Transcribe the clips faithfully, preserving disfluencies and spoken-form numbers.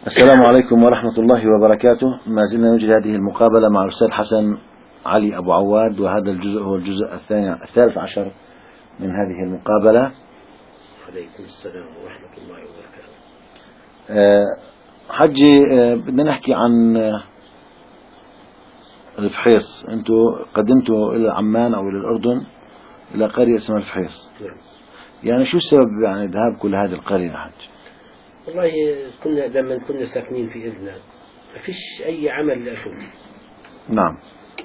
السلام عليكم ورحمة الله وبركاته. ما زلنا نجري هذه المقابلة مع الأستاذ حسن علي أبو عواد، وهذا الجزء هو الجزء الثاني الثالث عشر من هذه المقابلة. عليكم السلام ورحمة الله وبركاته. أه حجي، أه بدنا نحكي عن أه الفحيص. أنتوا قدمتوا إلى عمان أو إلى الأردن إلى قرية اسمها الفحيص. نعم. يعني شو السبب يعني ذهاب كل هذه القرية يا حج؟ والله كنا لما كنا ساكنين في إذنا ما فيش أي عمل لأخوتي. نعم.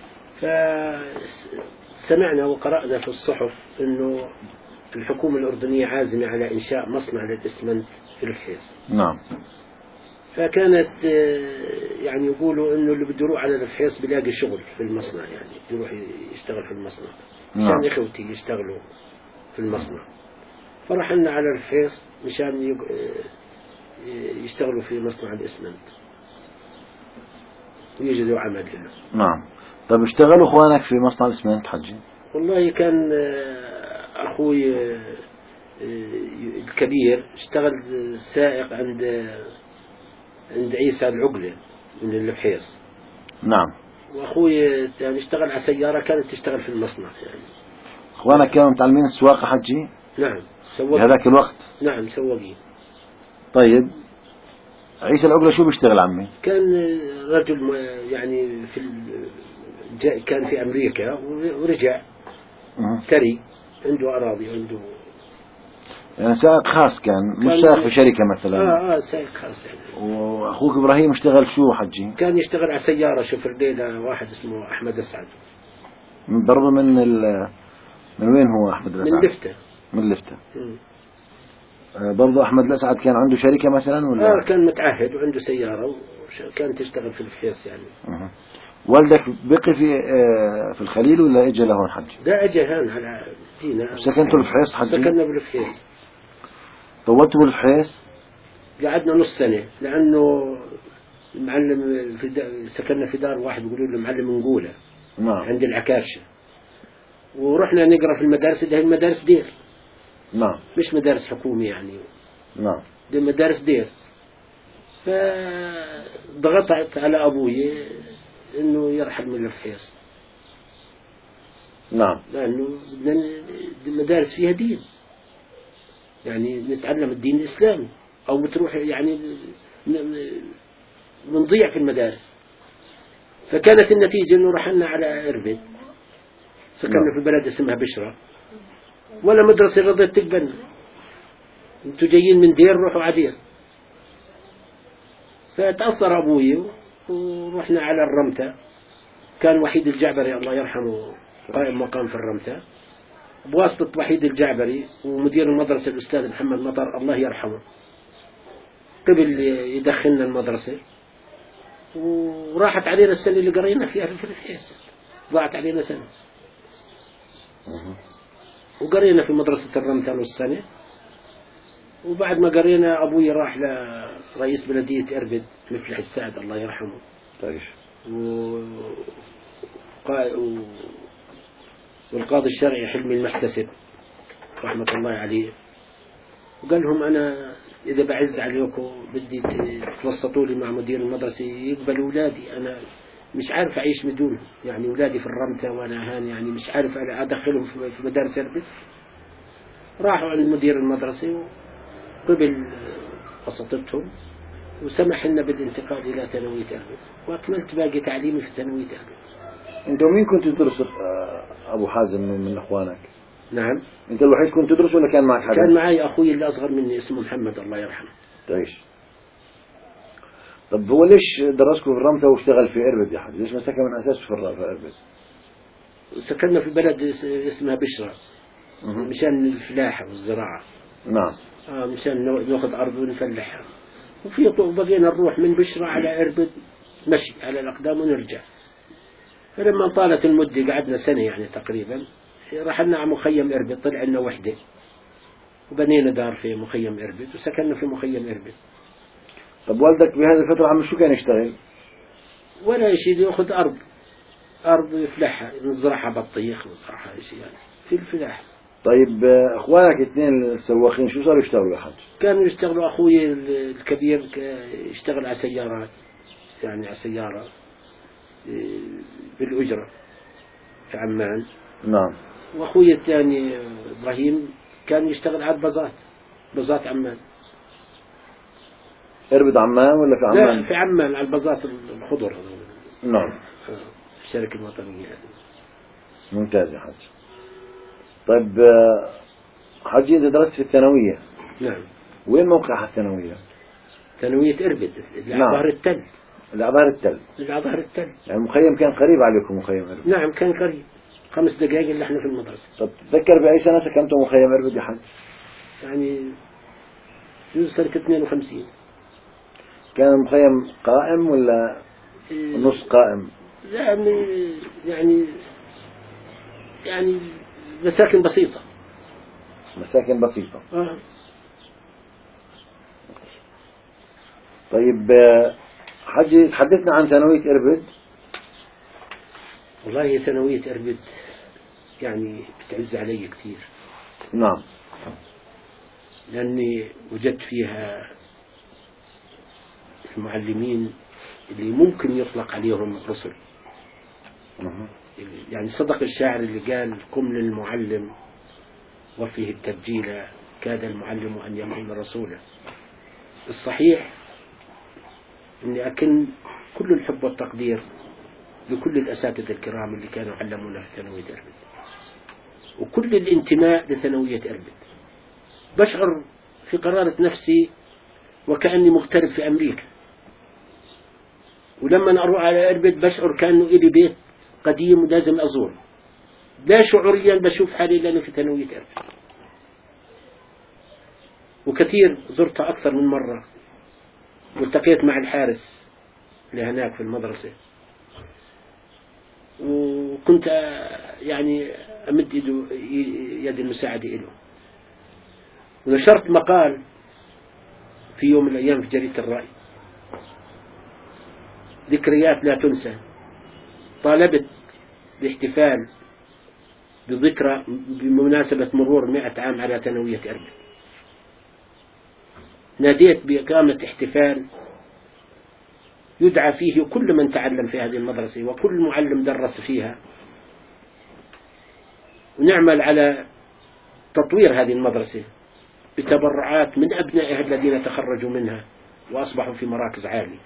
فسمعنا وقرأنا في الصحف إنه الحكومة الأردنية عازمة على إنشاء مصنع للإسمنت في الفحيص. نعم. فكانت يعني يقولوا إنه اللي بده يروح على الفحيص بيلاقي شغل في المصنع، يعني يروح يشتغل في المصنع. نعم. مشان إخوتي يشتغلوا في المصنع، فرحنا على الفحيص مشان يشتغلوا في مصنع الإسمنت ويجدوا عمل له. نعم. طيب اشتغلوا اخوانك في مصنع الاسمنت حجي؟ والله كان اخوي الكبير اشتغل سائق عند عند عيسى العقلة من الفحيص. نعم. واخوي يعني اشتغل على سيارة كانت تشتغل في المصنع. يعني اخوانك كانوا متعلمين السواقة حجي؟ نعم سواقين. بهذاك الوقت؟ نعم سواقين. طيب عيسى العقلة شو بيشتغل عمي؟ كان رجل يعني في كان في أمريكا ورجع ثري، عنده أراضي، عنده يعني سائق خاص كان, كان مش سائق في شركة مثلا؟ آه آه سائق خاص يعني. وأخوك إبراهيم اشتغل شو حجي؟ كان يشتغل على سيارة شوفر ليلة واحد اسمه أحمد أسعد. برضه من ال من وين هو أحمد الأسعد؟ من لفتة. من لفتة. برضه أحمد الأسعد كان عنده شركة مثلا ولا؟ آه كان متعهد وعنده سيارة وكانت تشتغل في الفحيص يعني. أه. والدك بقي في في الخليل ولا اجى لهون حج؟ لا اجى هون على دينا. سكنتوا بالفحيص حج؟ سكننا بالفحيص. طولتوا بالفحيص؟ قعدنا نص سنة لأنه المعلم في سكننا في دار واحد يقولوا له معلم نقولة. نعم. عند العكاشة. ورحنا نقرأ في المدارس، ده المدارس دير. نعم. مش مدارس حكومية يعني. نعم. ده مدارس دير. فضغطت على أبوي إنه يرحل من الفحيص. نعم. لأنه المدارس فيها دين، يعني نتعلم الدين الإسلامي، أو بتروح يعني بنضيع في المدارس. فكانت النتيجة إنه رحلنا على إربد، سكننا نعم. في بلد اسمها بشرة، ولا مدرسة رضت تقبلنا. انتوا جايين من دير روحوا عدير. فتأثر أبوي ورحنا على الرمتة. كان وحيد الجعبري الله يرحمه قائم مقام في الرمتة، بواسطة وحيد الجعبري ومدير المدرسة الأستاذ محمد مطر الله يرحمه، قبل يدخلنا المدرسة. وراحت علينا السنة اللي قرينا فيها في الفحيص، ضاعت علينا سنة. وقرينا في مدرسة الرمتة نص سنة. وبعد ما قرينا أبوي راح لرئيس بلدية إربد مفلح السعد الله يرحمه. طيب. و... والقاضي الشرعي حلمي المحتسب رحمة الله عليه، وقال لهم أنا إذا بعز عليكم بدي توسطوا لي مع مدير المدرسة يقبل أولادي، أنا مش عارف أعيش بدونهم، يعني أولادي في الرمتة وأنا هان يعني مش عارف أدخلهم في مدارس إربد. راحوا عند مدير المدرسة وقبل وسطتهم وسمح لنا بالانتقال إلى ثانوية إربد، وأكملت باقي تعليمي في ثانوية إربد. أنت مين كنت تدرس أبو حازم من أخوانك؟ نعم. أنت الوحيد كنت تدرس ولا كان معك حدا؟ كان معي أخوي اللي أصغر مني اسمه محمد الله يرحمه. طيب. طب هو ليش درسكم في الرمتة واشتغل في إربد يا حبيبي؟ ليش ما سكن من أساس في إربد؟ سكننا في بلد اسمها بشرة مشان الفلاحة والزراعة. نعم. آه مشان ناخذ أرض ونفلحها. وفي بقينا نروح من بشرة على إربد مشي على الأقدام ونرجع. فلما طالت المدة قعدنا سنة يعني تقريبا، رحلنا على مخيم إربد، طلع لنا وحدة وبنينا دار في مخيم إربد وسكننا في مخيم إربد. طب والدك بهذه الفترة عم شو كان يشتغل؟ ولا شيء، يأخذ أرض أرض يفلحها، نزرعها بطيخ، نزرعها شيء يعني في الفلاح. طيب اخوانك اثنين السواقين شو صاروا يشتغلوا يا حاج؟ كانوا يشتغلوا، أخوي الكبير يشتغل على سيارات، يعني على سيارة بالأجرة في عمان. نعم. وأخوي الثاني إبراهيم كان يشتغل على البازات، بازات عمان. إربد عمان ولا في عمان؟ لا في عمان على البازات الخضر. نعم. في الشركة الوطنية يعني. ممتاز يا حاج. طيب حاجي أنت درست في الثانوية. نعم. وين موقعها الثانوية؟ ثانوية إربد اللي على نعم. ظهر التل. اللي على ظهر التل. اللي على ظهر التل. يعني المخيم كان قريب عليكم مخيم إربد؟ نعم كان قريب، خمس دقائق اللي احنا في المدرسة. طب تتذكر بأي سنة سكنتوا مخيم إربد يا حاج؟ يعني في سنة اثنين وخمسين. كان المخيم قائم ولا نص قائم؟ يعني يعني يعني مساكن بسيطة. مساكن بسيطة. آه. طيب حجي تحدثنا عن ثانوية إربد. والله ثانوية إربد يعني بتعز علي كثير. نعم. لأني وجدت فيها المعلمين اللي ممكن يطلق عليهم رسل. يعني صدق الشاعر اللي قال: قم للمعلم وفيه التبجيل كاد المعلم أن يكون رسولا. الصحيح أني أكن كل الحب والتقدير لكل الأساتذة الكرام اللي كانوا علمونا في ثانوية إربد، وكل الانتماء لثانوية إربد. بشعر في قرارة نفسي وكأني مغترب في أمريكا، ولما أروح على إربد بشعر كأنه إلي بيت قديم ولازم أزور. لا شعوريا بشوف حالي لأنه في ثانوية إربد، وكثير زرتها أكثر من مرة، والتقيت مع الحارس اللي هناك في المدرسة، وكنت يعني أمد يد المساعدة له. ونشرت مقال في يوم من الأيام في جريدة الرأي: ذكريات لا تنسى. طالبت باحتفال بذكرى بمناسبة مرور مئة عام على ثانوية إربد. ناديت بإقامة احتفال يدعى فيه كل من تعلم في هذه المدرسة وكل معلم درس فيها، ونعمل على تطوير هذه المدرسة بتبرعات من أبنائها الذين تخرجوا منها وأصبحوا في مراكز عالية.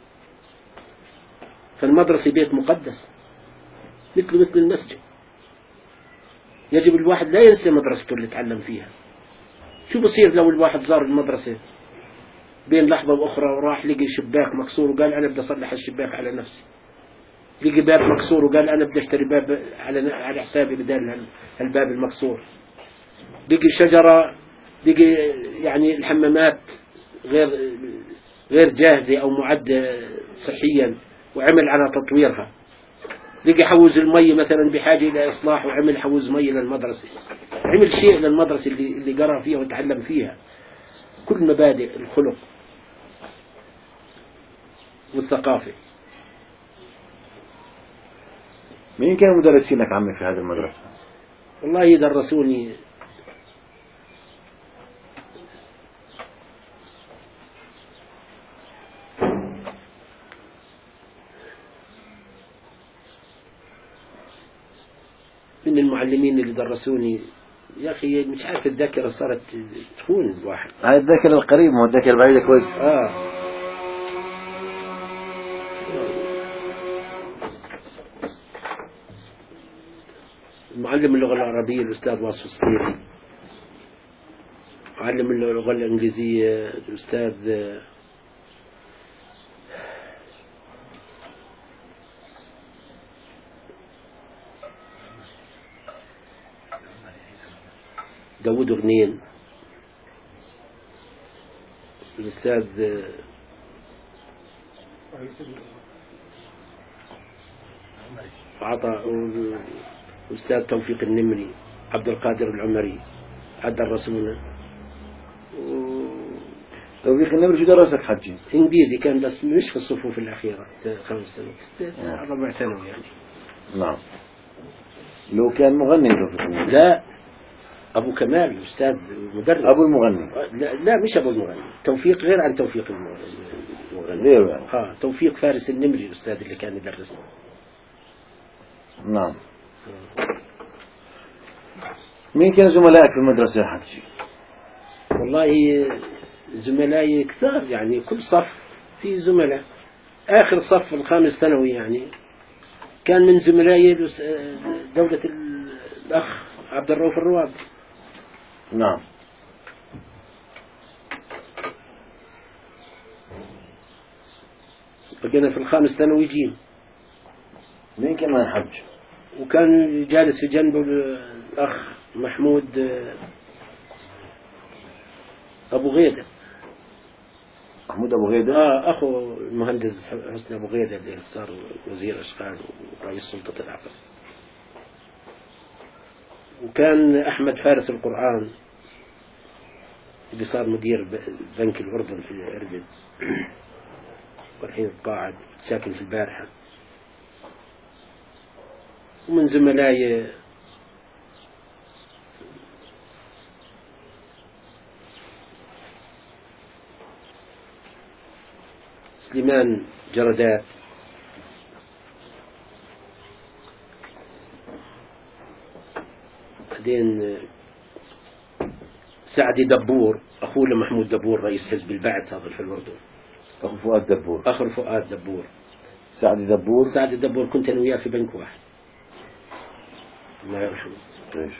فالمدرسة بيت مقدس مثل مثل المسجد. يجب الواحد لا ينسى مدرسته اللي تعلم فيها. شو بصير لو الواحد زار المدرسة بين لحظة وأخرى وراح لقي شباك مكسور وقال أنا بدي أصلح الشباك على نفسي، لقي باب مكسور وقال أنا بدي أشتري باب على على حسابي بدل هالباب المكسور، لقي شجرة، لقي يعني الحمامات غير غير جاهزة أو معدة صحيا وعمل على تطويرها، لقي حوز المي مثلا بحاجة إلى إصلاح وعمل حوز مي للمدرسة، عمل شيء للمدرسة اللي اللي قرأ فيها وتعلم فيها. كل مبادئ الخلق والثقافة. مين كانوا مدرسينك عمي في هذه المدرسة؟ والله درسوني من المعلمين اللي درسوني يا أخي مش عارف، الذاكرة صارت تخون الواحد. هاي الذاكرة القريبة مو الذاكرة البعيدة كويس. آه. معلم اللغة العربية الأستاذ واصف الصقيري، معلم اللغة الإنجليزية الأستاذ داود غنين، الأستاذ عطاء، الأستاذ توفيق النمري، عبد القادر العمري عدى الرسولة. توفيق النمري شو درسك حجي؟ إنجليزي كان بس مش في الصفوف الأخيرة، خمس سنوات ربع ثانوي يعني. نعم. لو كان مغني توفيق النمري. لا أبو كمال أستاذ مدرس. أبو المغني؟ لا, لا مش أبو المغني، توفيق غير عن توفيق المغني. غير يعني. ها توفيق فارس النمري الأستاذ اللي كان يدرسنا. نعم. مين كان زملائك في المدرسة يا حجي؟ والله زملائي كثار يعني، كل صف في زملاء. آخر صف الخامس ثانوي يعني كان من زملائي دولة الأخ عبد الرؤوف الرواب. نعم. بقينا في الخامس ثانوي جيم. مين كمان حج؟ وكان جالس في جنبه الأخ محمود أبو غيدة. محمود أبو غيدة؟ آه أخو المهندس حسن أبو غيدة اللي صار وزير أشغال ورئيس سلطة العقل. وكان أحمد فارس القرآن اللي صار مدير بنك الأردن في إربد، والحين قاعد ساكن في البارحة. ومن زملائي سليمان جردات، بعدين سعدي دبور أخوه لمحمود دبور رئيس حزب البعث هذا في الأردن. أخو فؤاد دبور. أخو فؤاد دبور. سعدي دبور. سعدي دبور كنت أنا وياه في بنك واحد. الله يرحمه. ليش؟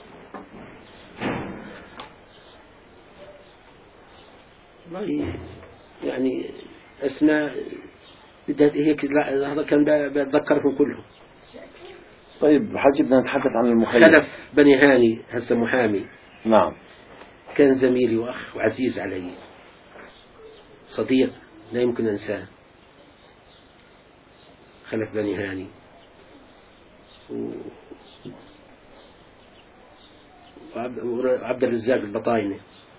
والله يعني أسماء هيك، هذا كان بتذكرهم كلهم. طيب حجي بدنا نتحدث عن المخيم. خلف بني هاني هسه محامي. نعم. كان زميلي وأخ وعزيز علي، صديق لا يمكن أنساه. خلف بني هاني و... وعبد الرزاق البطاينة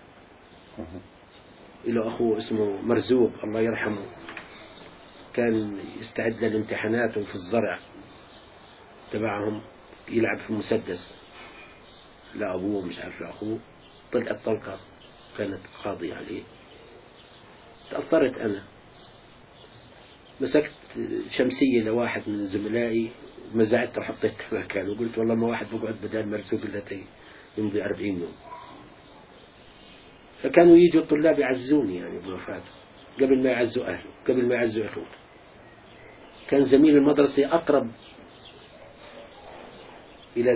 له أخوه اسمه مرزوق الله يرحمه، كان يستعد للامتحانات وفي الزرع تبعهم يلعب في المسدس لأبوه مش عارف لأخوه، طلعت طلقة كانت قاضية عليه. تأثرت أنا، مسكت شمسية لواحد من زملائي مزعت وحطيتها مكانه وقلت والله ما واحد بقعد بدال مرزوق التي يمضي أربعين يوم. فكانوا يجوا الطلاب يعزوني يعني بوفاته قبل ما يعزوا أهله، قبل ما يعزوا أخوه. كان زميل المدرسة أقرب إلى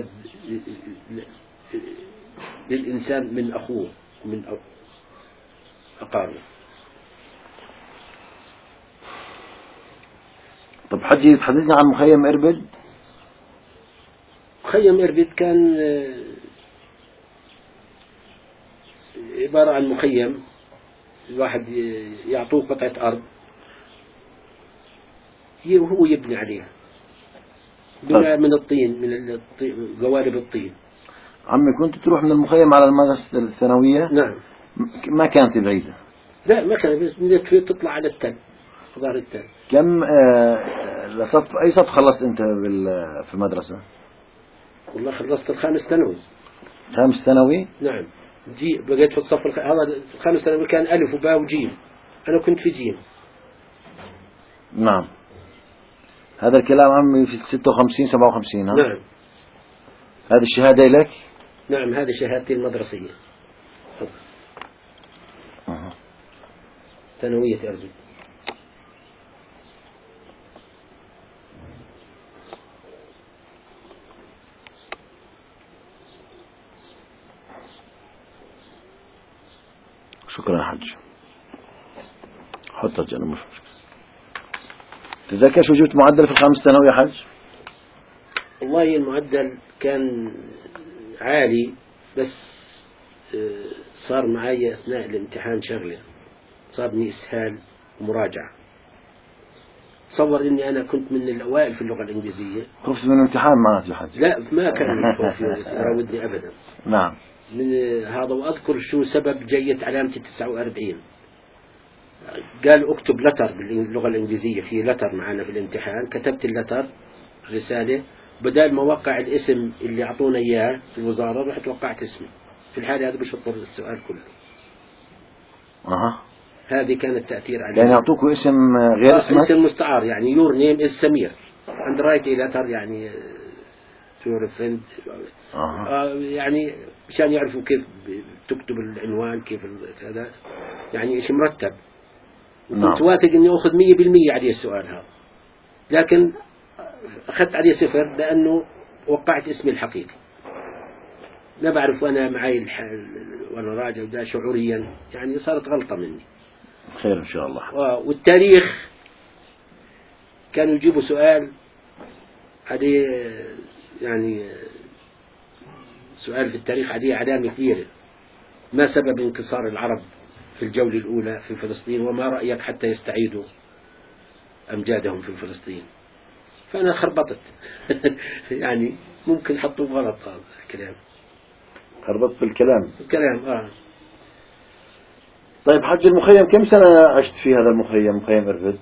للإنسان من أخوه من أقاربه. طب حجي تحدثنا عن مخيم إربد. مخيم إربد كان عبارة عن مخيم الواحد يعطوه قطعة أرض وهو يبني عليها بناء من الطين، من قوارب الطين. عمي كنت تروح من المخيم على المدرسة الثانوية؟ نعم. ما كانت بعيدة؟ لا ما كانت، بس بدك تطلع على التل، ظهر التل. كم آه لصف أي صف خلصت أنت في المدرسة؟ والله خلصت الخامس ثانوي. خامس ثانوي؟ نعم. جي بقيت في الصف الخ... هذا الخامس ثانوي كان ألف وباء وجيم، أنا كنت في جيم. نعم. هذا الكلام عمي في ستة وخمسين سبعة وخمسين. ها؟ نعم. هذه الشهادة لك؟ نعم هذه شهادتي المدرسية. أه. ثانوية أربد. شكرا يا حج. حطها جنب مش مشكلة. تتذكر شو جبت معدل في الخامس ثانوي يا حج؟ والله المعدل كان عالي، بس صار معي أثناء الامتحان شغلة، صابني إسهال ومراجعة. تصور إني أنا كنت من الأوائل في اللغة الإنجليزية. خفت من الامتحان معناته يا حج؟ لا ما كان خوفي يراودني أبدا. نعم. من هذا. وأذكر شو سبب جيت علامتي تسعة وأربعين. قال اكتب لتر باللغة الإنجليزية، في لتر معنا في الامتحان، كتبت اللتر رسالة بدال ما وقع الاسم اللي أعطونا إياه في الوزارة رحت وقعت اسمي. في الحالة هذا بشطر السؤال كله. أها. هذه كانت تأثير عليه. يعني يعطوكوا اسم غير اسمك؟ اسم مستعار يعني your name is سمير and write a letter يعني to your friend. أها. يعني مشان يعرفوا كيف تكتب العنوان كيف هذا يعني شيء مرتب. نعم. كنت واثق إني أخذ مية بالمية عليه السؤال هذا، لكن أخذت عليه صفر لأنه وقعت اسمي الحقيقي. لا بعرف وأنا معي الح... وأنا راجع ده شعوريا يعني صارت غلطة مني. خير إن شاء الله. والتاريخ كانوا يجيبوا سؤال عليه يعني سؤال في التاريخ عليه علامة كبيرة. ما سبب انتصار العرب في الجولة الأولى في فلسطين، وما رأيك حتى يستعيدوا أمجادهم في فلسطين؟ فأنا خربطت يعني ممكن حطوا غلط هذا الكلام. خربطت بالكلام. الكلام آه. طيب حج المخيم كم سنة عشت في هذا المخيم مخيم إرفد؟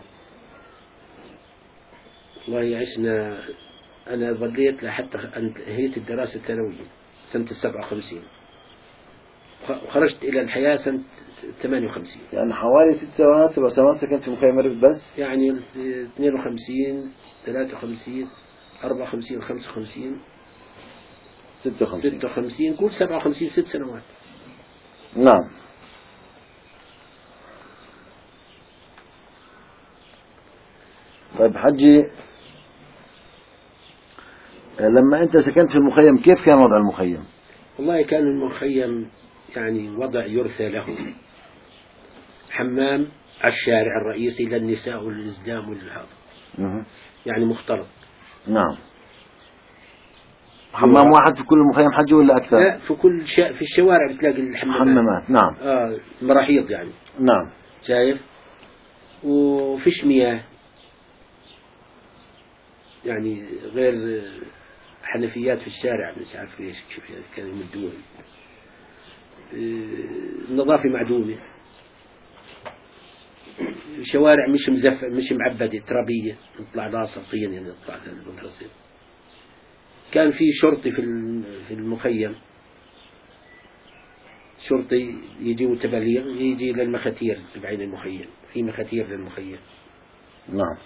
والله عشنا أنا ظليت لحتى انتهيت الدراسة الثانوية سنة السبعة وخمسين، وخرجت إلى الحياة سنة ثمانية وخمسين. يعني حوالي ست سنوات سبع سنوات سكنت في مخيم إرفد بس؟ يعني اثنين وخمسين ثلاثة وخمسين أربعة وخمسين خمسة وخمسين ستة وخمسين ستة وخمسين قول سبعة وخمسين ست سنوات. نعم. طيب حجي لما أنت سكنت في المخيم كيف كان وضع المخيم؟ والله كان المخيم يعني وضع يرثى له، حمام على الشارع الرئيسي للنساء والإزدام والهذا يعني مختلط. نعم. حمام واحد في كل المخيم حجي ولا أكثر؟ لا في كل شا... في الشوارع بتلاقي الحمامات. حمامات نعم. آه مراحيض يعني. نعم. شايف؟ وفيش مياه يعني غير حنفيات في الشارع مش عارف ايش كيف كانوا يمدوها. النظافة معدومة، الشوارع مش مزف مش معبدة ترابية نطلع راسها طين يعني نطلع المدرسة. كان في شرطي في في المخيم، شرطي يجي تبليغ يجي للمخاتير تبعين المخيم، في مخاتير للمخيم. نعم.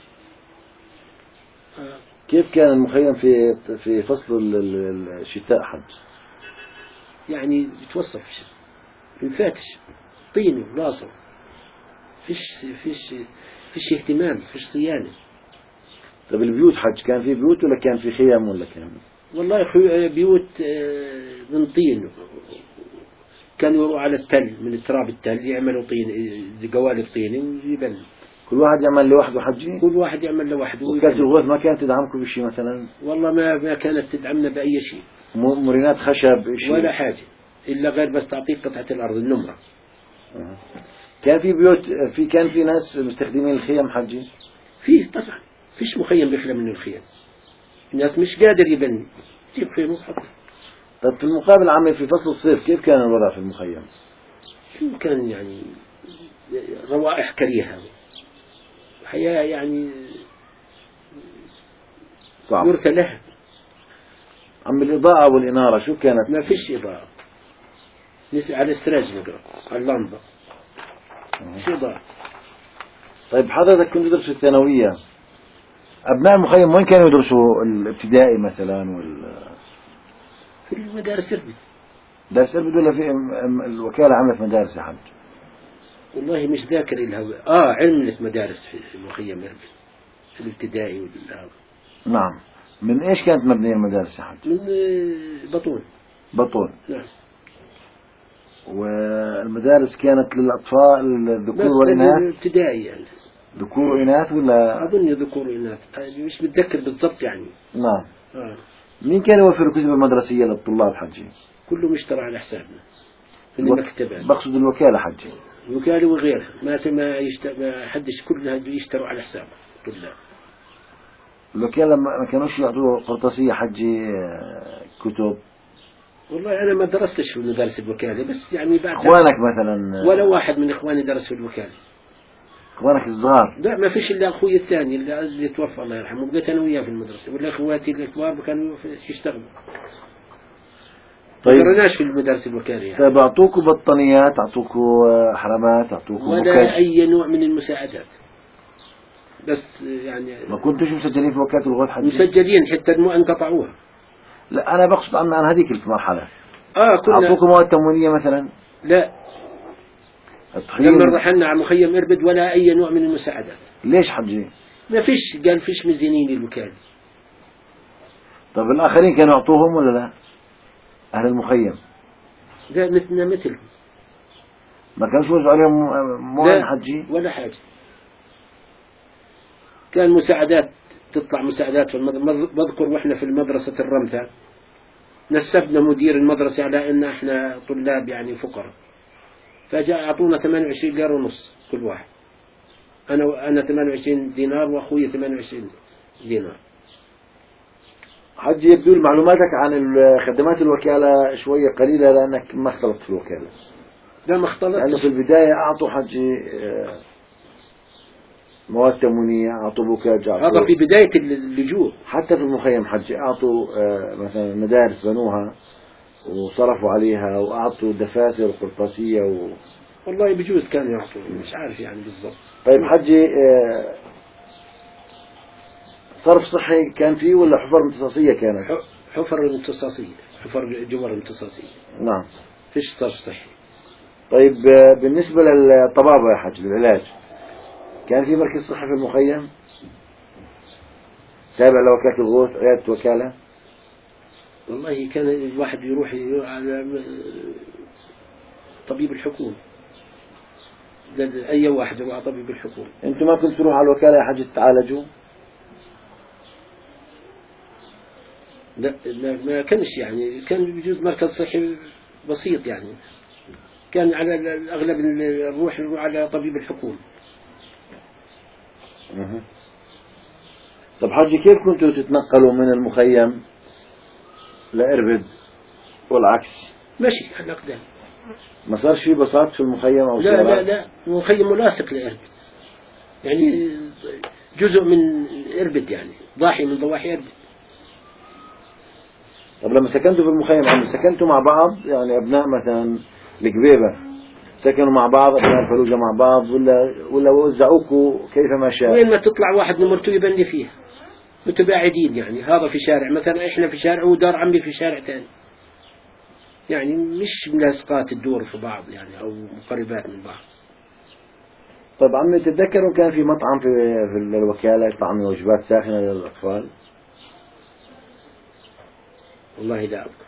كيف كان المخيم في في فصل الشتاء حج؟ يعني بتوصف الفاتش طين وراسه، فيش فيش فيش اهتمام فيش صيانة. طيب البيوت حج كان في بيوت ولا كان في خيام ولا كان؟ والله بيوت من طين، كانوا يروحوا على التل من التراب التل يعملوا طين قوالب طين ويبنوا. كل واحد يعمل لوحده حجي؟ كل واحد يعمل لوحده. وكانت الغرف ما كانت تدعمكم بشيء مثلا؟ والله ما ما كانت تدعمنا بأي شيء. مرينات خشب شيء؟ ولا حاجة إلا غير بس تعطيك قطعة الأرض النمرة. أه. كان في بيوت في كان في ناس مستخدمين الخيم حجي؟ فيه طبعا، فيش مخيم بيخلى من الخيم. الناس مش قادر يبني تجيب خيم وحط. طيب في المقابل عمي في فصل الصيف كيف كان الوضع في المخيم؟ شو كان يعني روائح كريهة، حياة يعني صعب يرثى لها. عم الإضاءة والإنارة شو كانت؟ ما فيش إضاءة، على السراج نقرأ على اللمبة. شو إضاءة. طيب حضرتك كنت تدرس في الثانوية، أبناء المخيم وين كانوا يدرسوا الابتدائي مثلا وال في المدارس إربد. درس إربد ولا في الوكالة عملت مدارس يا حج؟ والله مش ذاكر الهوى. آه عملت مدارس في المخيم إربد في الابتدائي والهذا. نعم. من إيش كانت مبنية المدارس يا حج؟ من بطون. بطون. نعم. والمدارس كانت للأطفال الذكور والإناث؟ ابتدائي يعني. ذكور وإناث ولا؟ أظن ذكور وإناث مش متذكر بالضبط يعني. نعم. آه. مين كان يوفر الكتب المدرسية للطلاب حجي؟ كله مشترى على حسابنا في الوك... المكتبات. بقصد الوكالة حجي. الوكالة وغيرها ما ما يشتري ما حدش كلها يشتروا على حسابه كلها. الوكالة ما كانوش يعطوا قرطاسية حجي كتب؟ والله أنا ما درستش في مدارس الوكالة بس يعني بعد إخوانك مثلا؟ ولا واحد من إخواني درس في الوكالة. اخوانك الصغار؟ لا ما فيش الا اخوي الثاني اللي, اللي توفى الله يرحمه، بقيت انا وياه في المدرسه، ولا اخواتي الكبار كانوا يشتغلوا. طيب ما قرناش في المدارس الوكاليه يعني. طيب اعطوكوا بطانيات، اعطوكوا حرامات، اعطوكوا ولا بوكاج؟ اي نوع من المساعدات، بس يعني ما كنتوش مسجلين في وكالة الغوث حجي؟ مسجلين حتى ما انقطعوها. لا انا بقصد عن عن هذيك المرحلة. اه كنا اعطوكوا مواد تموينية مثلا؟ لا الطحين؟ لما رحلنا على مخيم إربد ولا اي نوع من المساعدات. ليش حجي؟ ما فيش، قال فيش ميزانين للوكالة. طب الاخرين كانوا يعطوهم ولا لا؟ اهل المخيم لا مثلنا مثلهم. ما كانش يوزعوا عليهم مواد لا حجي؟ ولا حاجة. كان مساعدات تطلع مساعدات في المدرسة. بذكر واحنا في المدرسة الرمثة نسبنا مدير المدرسة على ان احنا طلاب يعني فقراء، فجاء اعطونا ثمانية وعشرين ليرة ونص كل واحد. انا انا ثمانية وعشرين دينار واخوي ثمانية وعشرين دينار. حجي يبدو معلوماتك عن خدمات الوكالة شوية قليلة لأنك ما اختلطت في الوكالة. لا ما اختلطت. لأنه في البداية أعطوا حجي مواد تموينية، أعطوا بوكاج، هذا في بداية اللجوء. حتى في المخيم حجي أعطوا مثلا مدارس بنوها وصرفوا عليها، وأعطوا دفاتر قرطاسية و... والله بجوز كانوا يعطوا، مش عارف يعني بالضبط. طيب حجي صرف صحي كان فيه ولا حفر امتصاصية كانت؟ حفر امتصاصية، حفر جوار امتصاصية. نعم. فيش صرف صحي. طيب بالنسبة للطبابة يا حج للعلاج كان في مركز صحي في المخيم تابع لوكالة الغوث، عيادة وكالة؟ والله كان الواحد يروح على طبيب الحكومة، أي واحد يروح على طبيب الحكومة. أنتم ما كنتوا تروحوا على الوكالة يا حج تتعالجوا؟ لا ما كانش يعني، كان بيجوز مركز صحي بسيط يعني، كان على الأغلب نروح نروح على طبيب الحكومة. أه. طب حجي كيف كنتوا تتنقلوا من المخيم لإربد والعكس؟ مشي على الأقدام. ما صارش في بساط في المخيم أو لا سيارات؟ لا لا المخيم ملاصق لإربد، يعني جزء من إربد، يعني ضاحي من ضواحي إربد. طب لما سكنتوا في المخيم عم سكنتوا مع بعض يعني أبناء مثلا الكبيبة سكنوا مع بعض، أبناء الفلوجة مع بعض، ولا ولا وزعوكوا كيفما شاء؟ وين ما تطلع واحد نمرته يبني فيها متباعدين، يعني هذا في شارع مثلا، إحنا في شارع ودار عمي في شارع ثاني، يعني مش ملاصقات الدور في بعض يعني أو مقربات من بعض. طيب عمي تتذكروا كان في مطعم في في الوكالة يطعم وجبات ساخنة للأطفال؟ والله لا أذكر.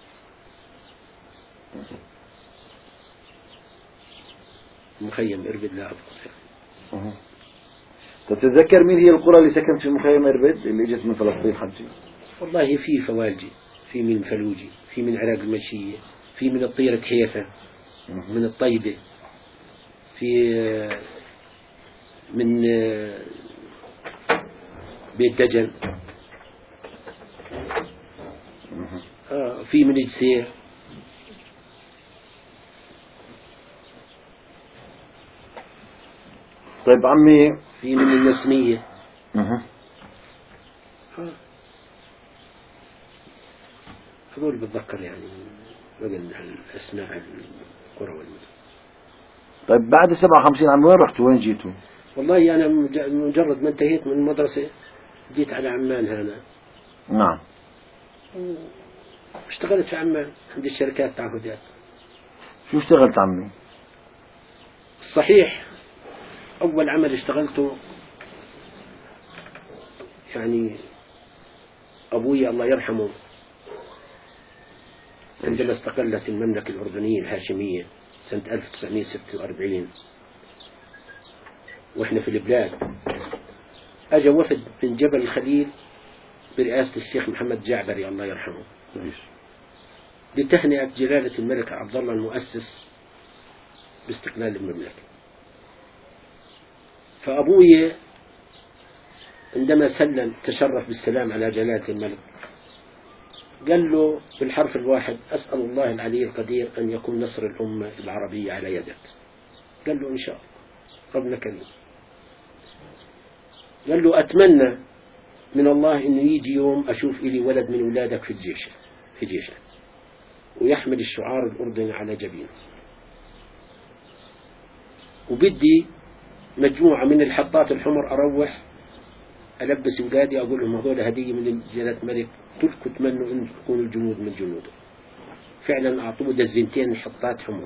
مخيم إربد لا أذكر. أه. تتذكر مين هي القرى اللي سكنت في مخيم إربد اللي اجت من فلسطين حجي؟ والله في فوالجي، في من فلوجي، في من عراق المشية، في من الطيرة حيفا، من الطيبة، في من بيت دجن، آه في من الجسير. طيب عمي في من النسمية. أه. هذول بتذكر يعني بدل أسماء القرى والمدن. طيب بعد سبعة وخمسين عمي وين رحتوا، وين جيتوا؟ والله أنا مجرد ما انتهيت من المدرسة جيت على عمان هنا. نعم. اشتغلت في عمان عند الشركات تعهدات. شو اشتغلت عمي؟ صحيح أول عمل اشتغلته يعني أبوي الله يرحمه عندما استقلت المملكة الأردنية الهاشمية سنة ألف وتسعمئة وستة وأربعين وإحنا في البلاد، أجا وفد من جبل الخليل برئاسة الشيخ محمد جعبري الله يرحمه لتهنئة جلالة الملك عبد الله المؤسس باستقلال المملكة. فأبوي عندما سلم تشرف بالسلام على جلالة الملك قال له بالحرف الواحد أسأل الله العلي القدير أن يكون نصر الأمة العربية على يدك. قال له إن شاء الله ربنا كريم. قال له أتمنى من الله إنه يجي يوم أشوف إلي ولد من أولادك في الجيش في جيشك ويحمل الشعار الأردني على جبينه، وبدي مجموعة من الحطات الحمر أروح ألبس أولادي أقول لهم هذول هدية من جلالة الملك، كلكم تمنوا أن تكونوا الجنود من جنوده. فعلا أعطوه دزنتين حطات حمر.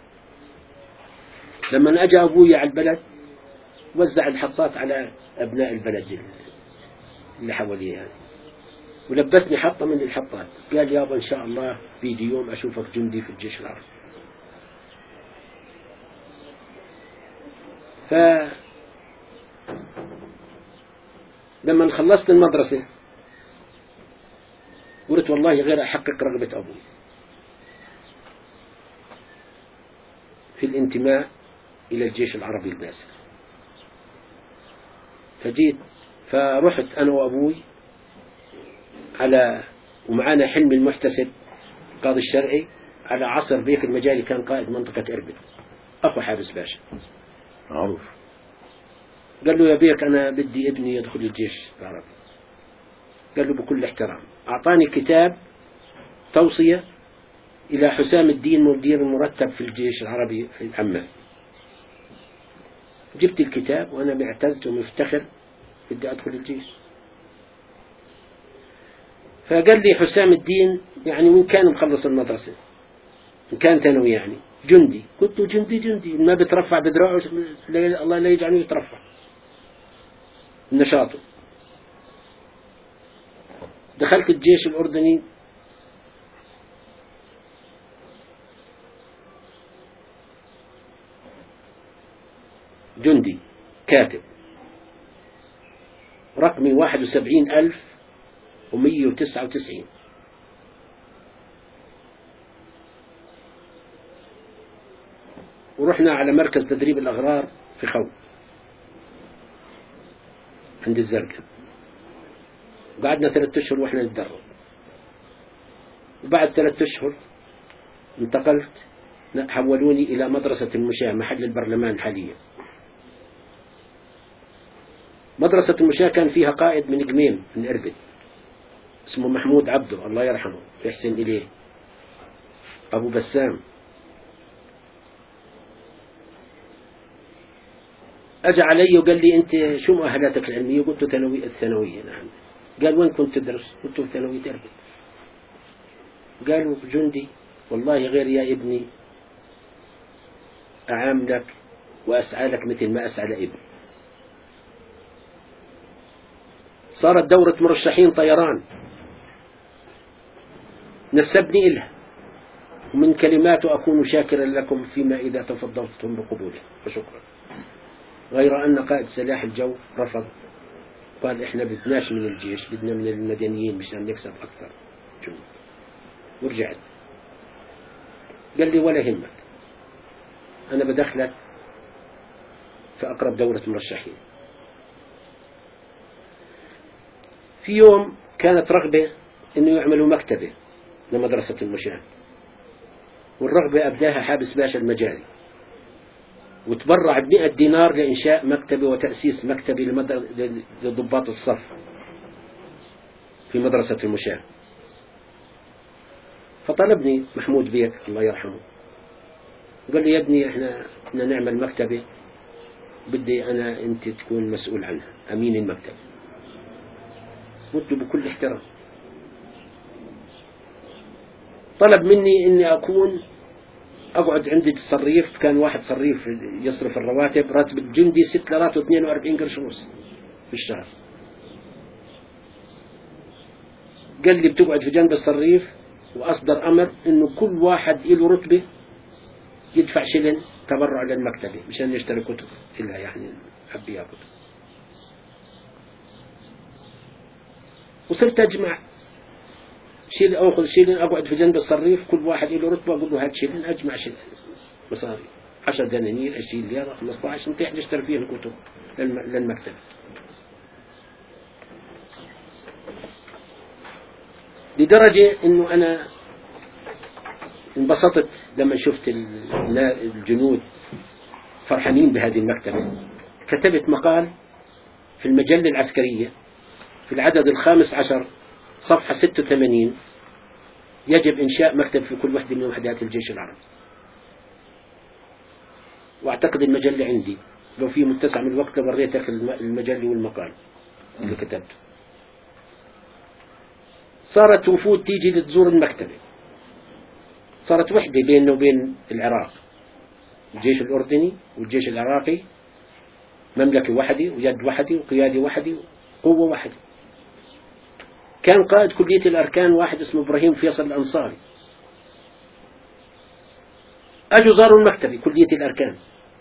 لما أجى أبوي على البلد وزع الحطات على أبناء البلد اللي حواليه يعني، ولبسني حطة من الحطات. قال يابا إن شاء الله بيجي يوم أشوفك جندي في الجيش العربي. ف لما خلصت المدرسة قلت والله غير أحقق رغبة أبوي في الانتماء إلى الجيش العربي الباسل. فجيت فرحت أنا وأبوي على ومعانا حلمي المحتسب القاضي الشرعي على عصر بيك المجالي، كان قائد منطقة إربد أخو حابس باشا معروف. قال له يا بيك أنا بدي ابني يدخل الجيش العربي. قال له بكل احترام. أعطاني كتاب توصية إلى حسام الدين مدير المرتب في الجيش العربي في عمان. جبت الكتاب وأنا معتز ومفتخر بدي أدخل الجيش. فقال لي حسام الدين يعني وين كان مخلص المدرسة، إن كان ثانوي يعني جندي. قلت له جندي جندي ما بترفع بدراعه، الله لا يجعله يترفع نشاطه. دخلت الجيش الأردني جندي كاتب، رقمي واحد وسبعين ألف ومية وتسعة وتسعين. ورحنا على مركز تدريب الأغرار في خو عند الزرقاء، وقعدنا ثلاثة أشهر وإحنا نتدرب. وبعد ثلاثة أشهر انتقلت، حولوني إلى مدرسة المشاة محل البرلمان حاليا. مدرسة المشاة كان فيها قائد من قميم من إربد اسمه محمود عبده الله يرحمه يحسن إليه، أبو بسام. أجى علي وقال لي أنت شو مؤهلاتك العلمية؟ قلت له ثانوية الثانوية. نعم. قال وين كنت تدرس؟ قلت له ثانوية إربد. قالوا جندي والله غير يا ابني أعاملك وأسعى لك مثل ما أسعى لابني. صارت دورة مرشحين طيران نسبني إلها، ومن كلماته أكون شاكرا لكم فيما إذا تفضلتم بقبوله وشكرا. غير أن قائد سلاح الجو رفض، قال إحنا بدناش من الجيش، بدنا من المدنيين مشان نكسب أكثر جنود. ورجعت قال لي ولا همك، أنا بدخلك في أقرب دورة مرشحين. في يوم كانت رغبة إنه يعملوا مكتبة لمدرسة المشاة، والرغبة أبداها حابس باشا المجالي، وتبرع بمئة دينار لإنشاء مكتبة وتأسيس مكتبة لضباط الصف في مدرسة المشاة. فطلبني محمود بيك الله يرحمه، قال لي يا ابني احنا بدنا نعمل مكتبة، بدي أنا أنت تكون مسؤول عنها، أمين المكتبة. قلت بكل احترام. طلب مني إني أكون أقعد عندي الصريف، كان واحد صريف يصرف الرواتب، راتب الجندي ست ليرات واثنين وأربعين قرش ونص في الشهر. قال لي بتقعد في جنب الصريف، وأصدر أمر إنه كل واحد له رتبة يدفع شلن تبرع للمكتبة مشان يشتري كتب إلا يعني حبيها كتب. وصرت أجمع شيل أخذ شيلين، أقعد في جنب الصريف، كل واحد له رتبة أقول له هات شيلين، أجمع شيلين مصاري عشر دنانير عشرين ليرة خمسة عشر نتيح نشتري فيهم كتب للمكتبة. لدرجة إنه أنا انبسطت لما شفت الجنود فرحانين بهذه المكتبة. كتبت مقال في المجلة العسكرية في العدد الخامس عشر صفحة ستة وثمانين: يجب إنشاء مكتب في كل وحدة من وحدات الجيش العربي. وأعتقد المجلة عندي، لو في متسع من الوقت لوريتك المجلة والمقال اللي كتبته. صارت وفود تيجي لتزور المكتبة، صارت وحدة بيننا وبين العراق، الجيش الأردني والجيش العراقي، مملكة واحدة ويد واحدة وقيادة واحدة وقوة واحدة. كان قائد كلية الأركان واحد اسمه إبراهيم فيصل الأنصاري. أجوا زاروا المكتبة كلية الأركان،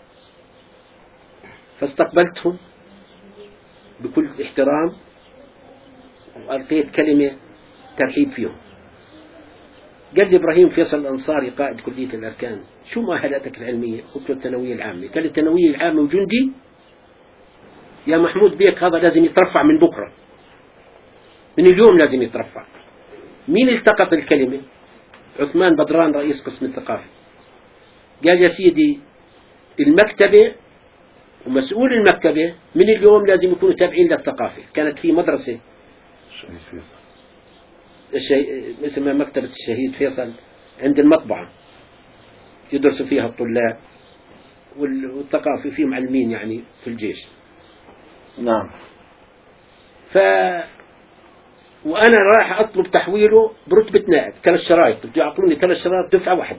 فاستقبلتهم بكل احترام وألقيت كلمة ترحيب فيهم. قال لي إبراهيم فيصل الأنصاري قائد كلية الأركان: شو مؤهلاتك العلمية؟ قلت له الثانوية العامة. قال لي الثانوية العامة وجندي؟ يا محمود بيك هذا لازم يترفع من بكرة، من اليوم لازم يترفع. مين التقط الكلمة؟ عثمان بدران رئيس قسم الثقافة. قال: يا سيدي المكتبة ومسؤول المكتبة من اليوم لازم يكونوا تابعين للثقافة. كانت في مدرسة الشهيد اسمها مكتبة الشهيد فيصل عند المطبعة، يدرسوا فيها الطلاب والثقافة، في معلمين يعني في الجيش. نعم. ف وأنا رايح أطلب تحويله برتبة نائب، ثلاث شرايط، بده يعطوني ثلاث شرايط دفعة واحدة.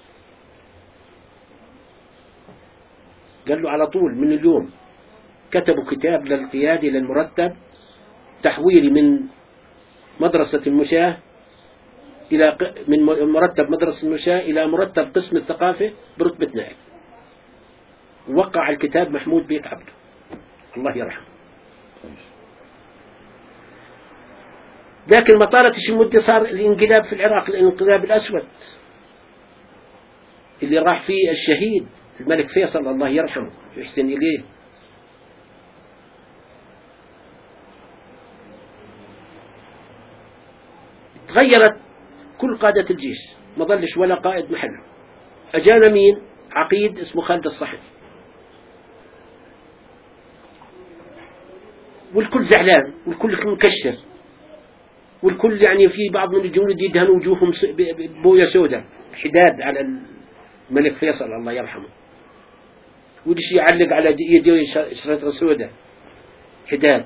قال له على طول من اليوم. كتبوا كتاب للقيادة للمرتب تحويلي من مدرسة المشاة إلى من مرتب مدرسة المشاة إلى مرتب قسم الثقافة برتبة نائب. وقع الكتاب محمود بيك عبده الله يرحمه. لكن ما طالتش المدة صار الانقلاب في العراق، الانقلاب الأسود اللي راح فيه الشهيد الملك فيصل الله يرحمه ويحسن إليه. تغيرت كل قادة الجيش، ما ظلش ولا قائد محله. أجانا مين؟ عقيد اسمه خالد الصحن، والكل زعلان والكل مكشر والكل يعني في بعض من الجنود يدهنوا وجوههم بويا سوداء حداد على الملك فيصل الله يرحمه، ودش يعلق على يديه شريطة سوداء حداد.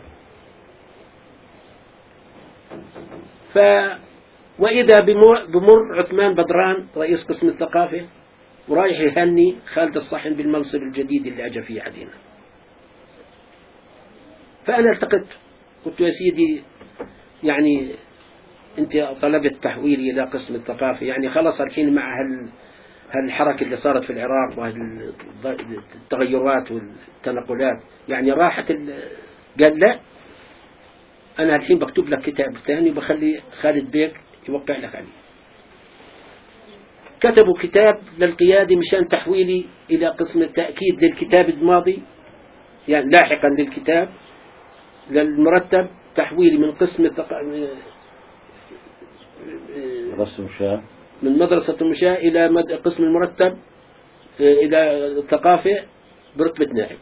ف وإذا بمر عثمان بدران رئيس قسم الثقافة ورايح يهني خالد الصحن بالمنصب الجديد اللي أجى فيه علينا. فأنا التقيت قلت يا سيدي يعني أنت طلبت تحويلي إلى قسم الثقافة، يعني خلص الحين مع هال هالحركة اللي صارت في العراق وهالتغيرات والتنقلات يعني راحت ال... قال لا، أنا الحين بكتب لك كتاب ثاني وبخلي خالد بيك يوقع لك عليه. كتبوا كتاب للقيادة مشان تحويلي إلى قسم التأكيد للكتاب الماضي، يعني لاحقا للكتاب للمرتب تحويلي من قسم التق... من مدرسة المشاة إلى مد... قسم المرتب إلى الثقافة برتبة نائب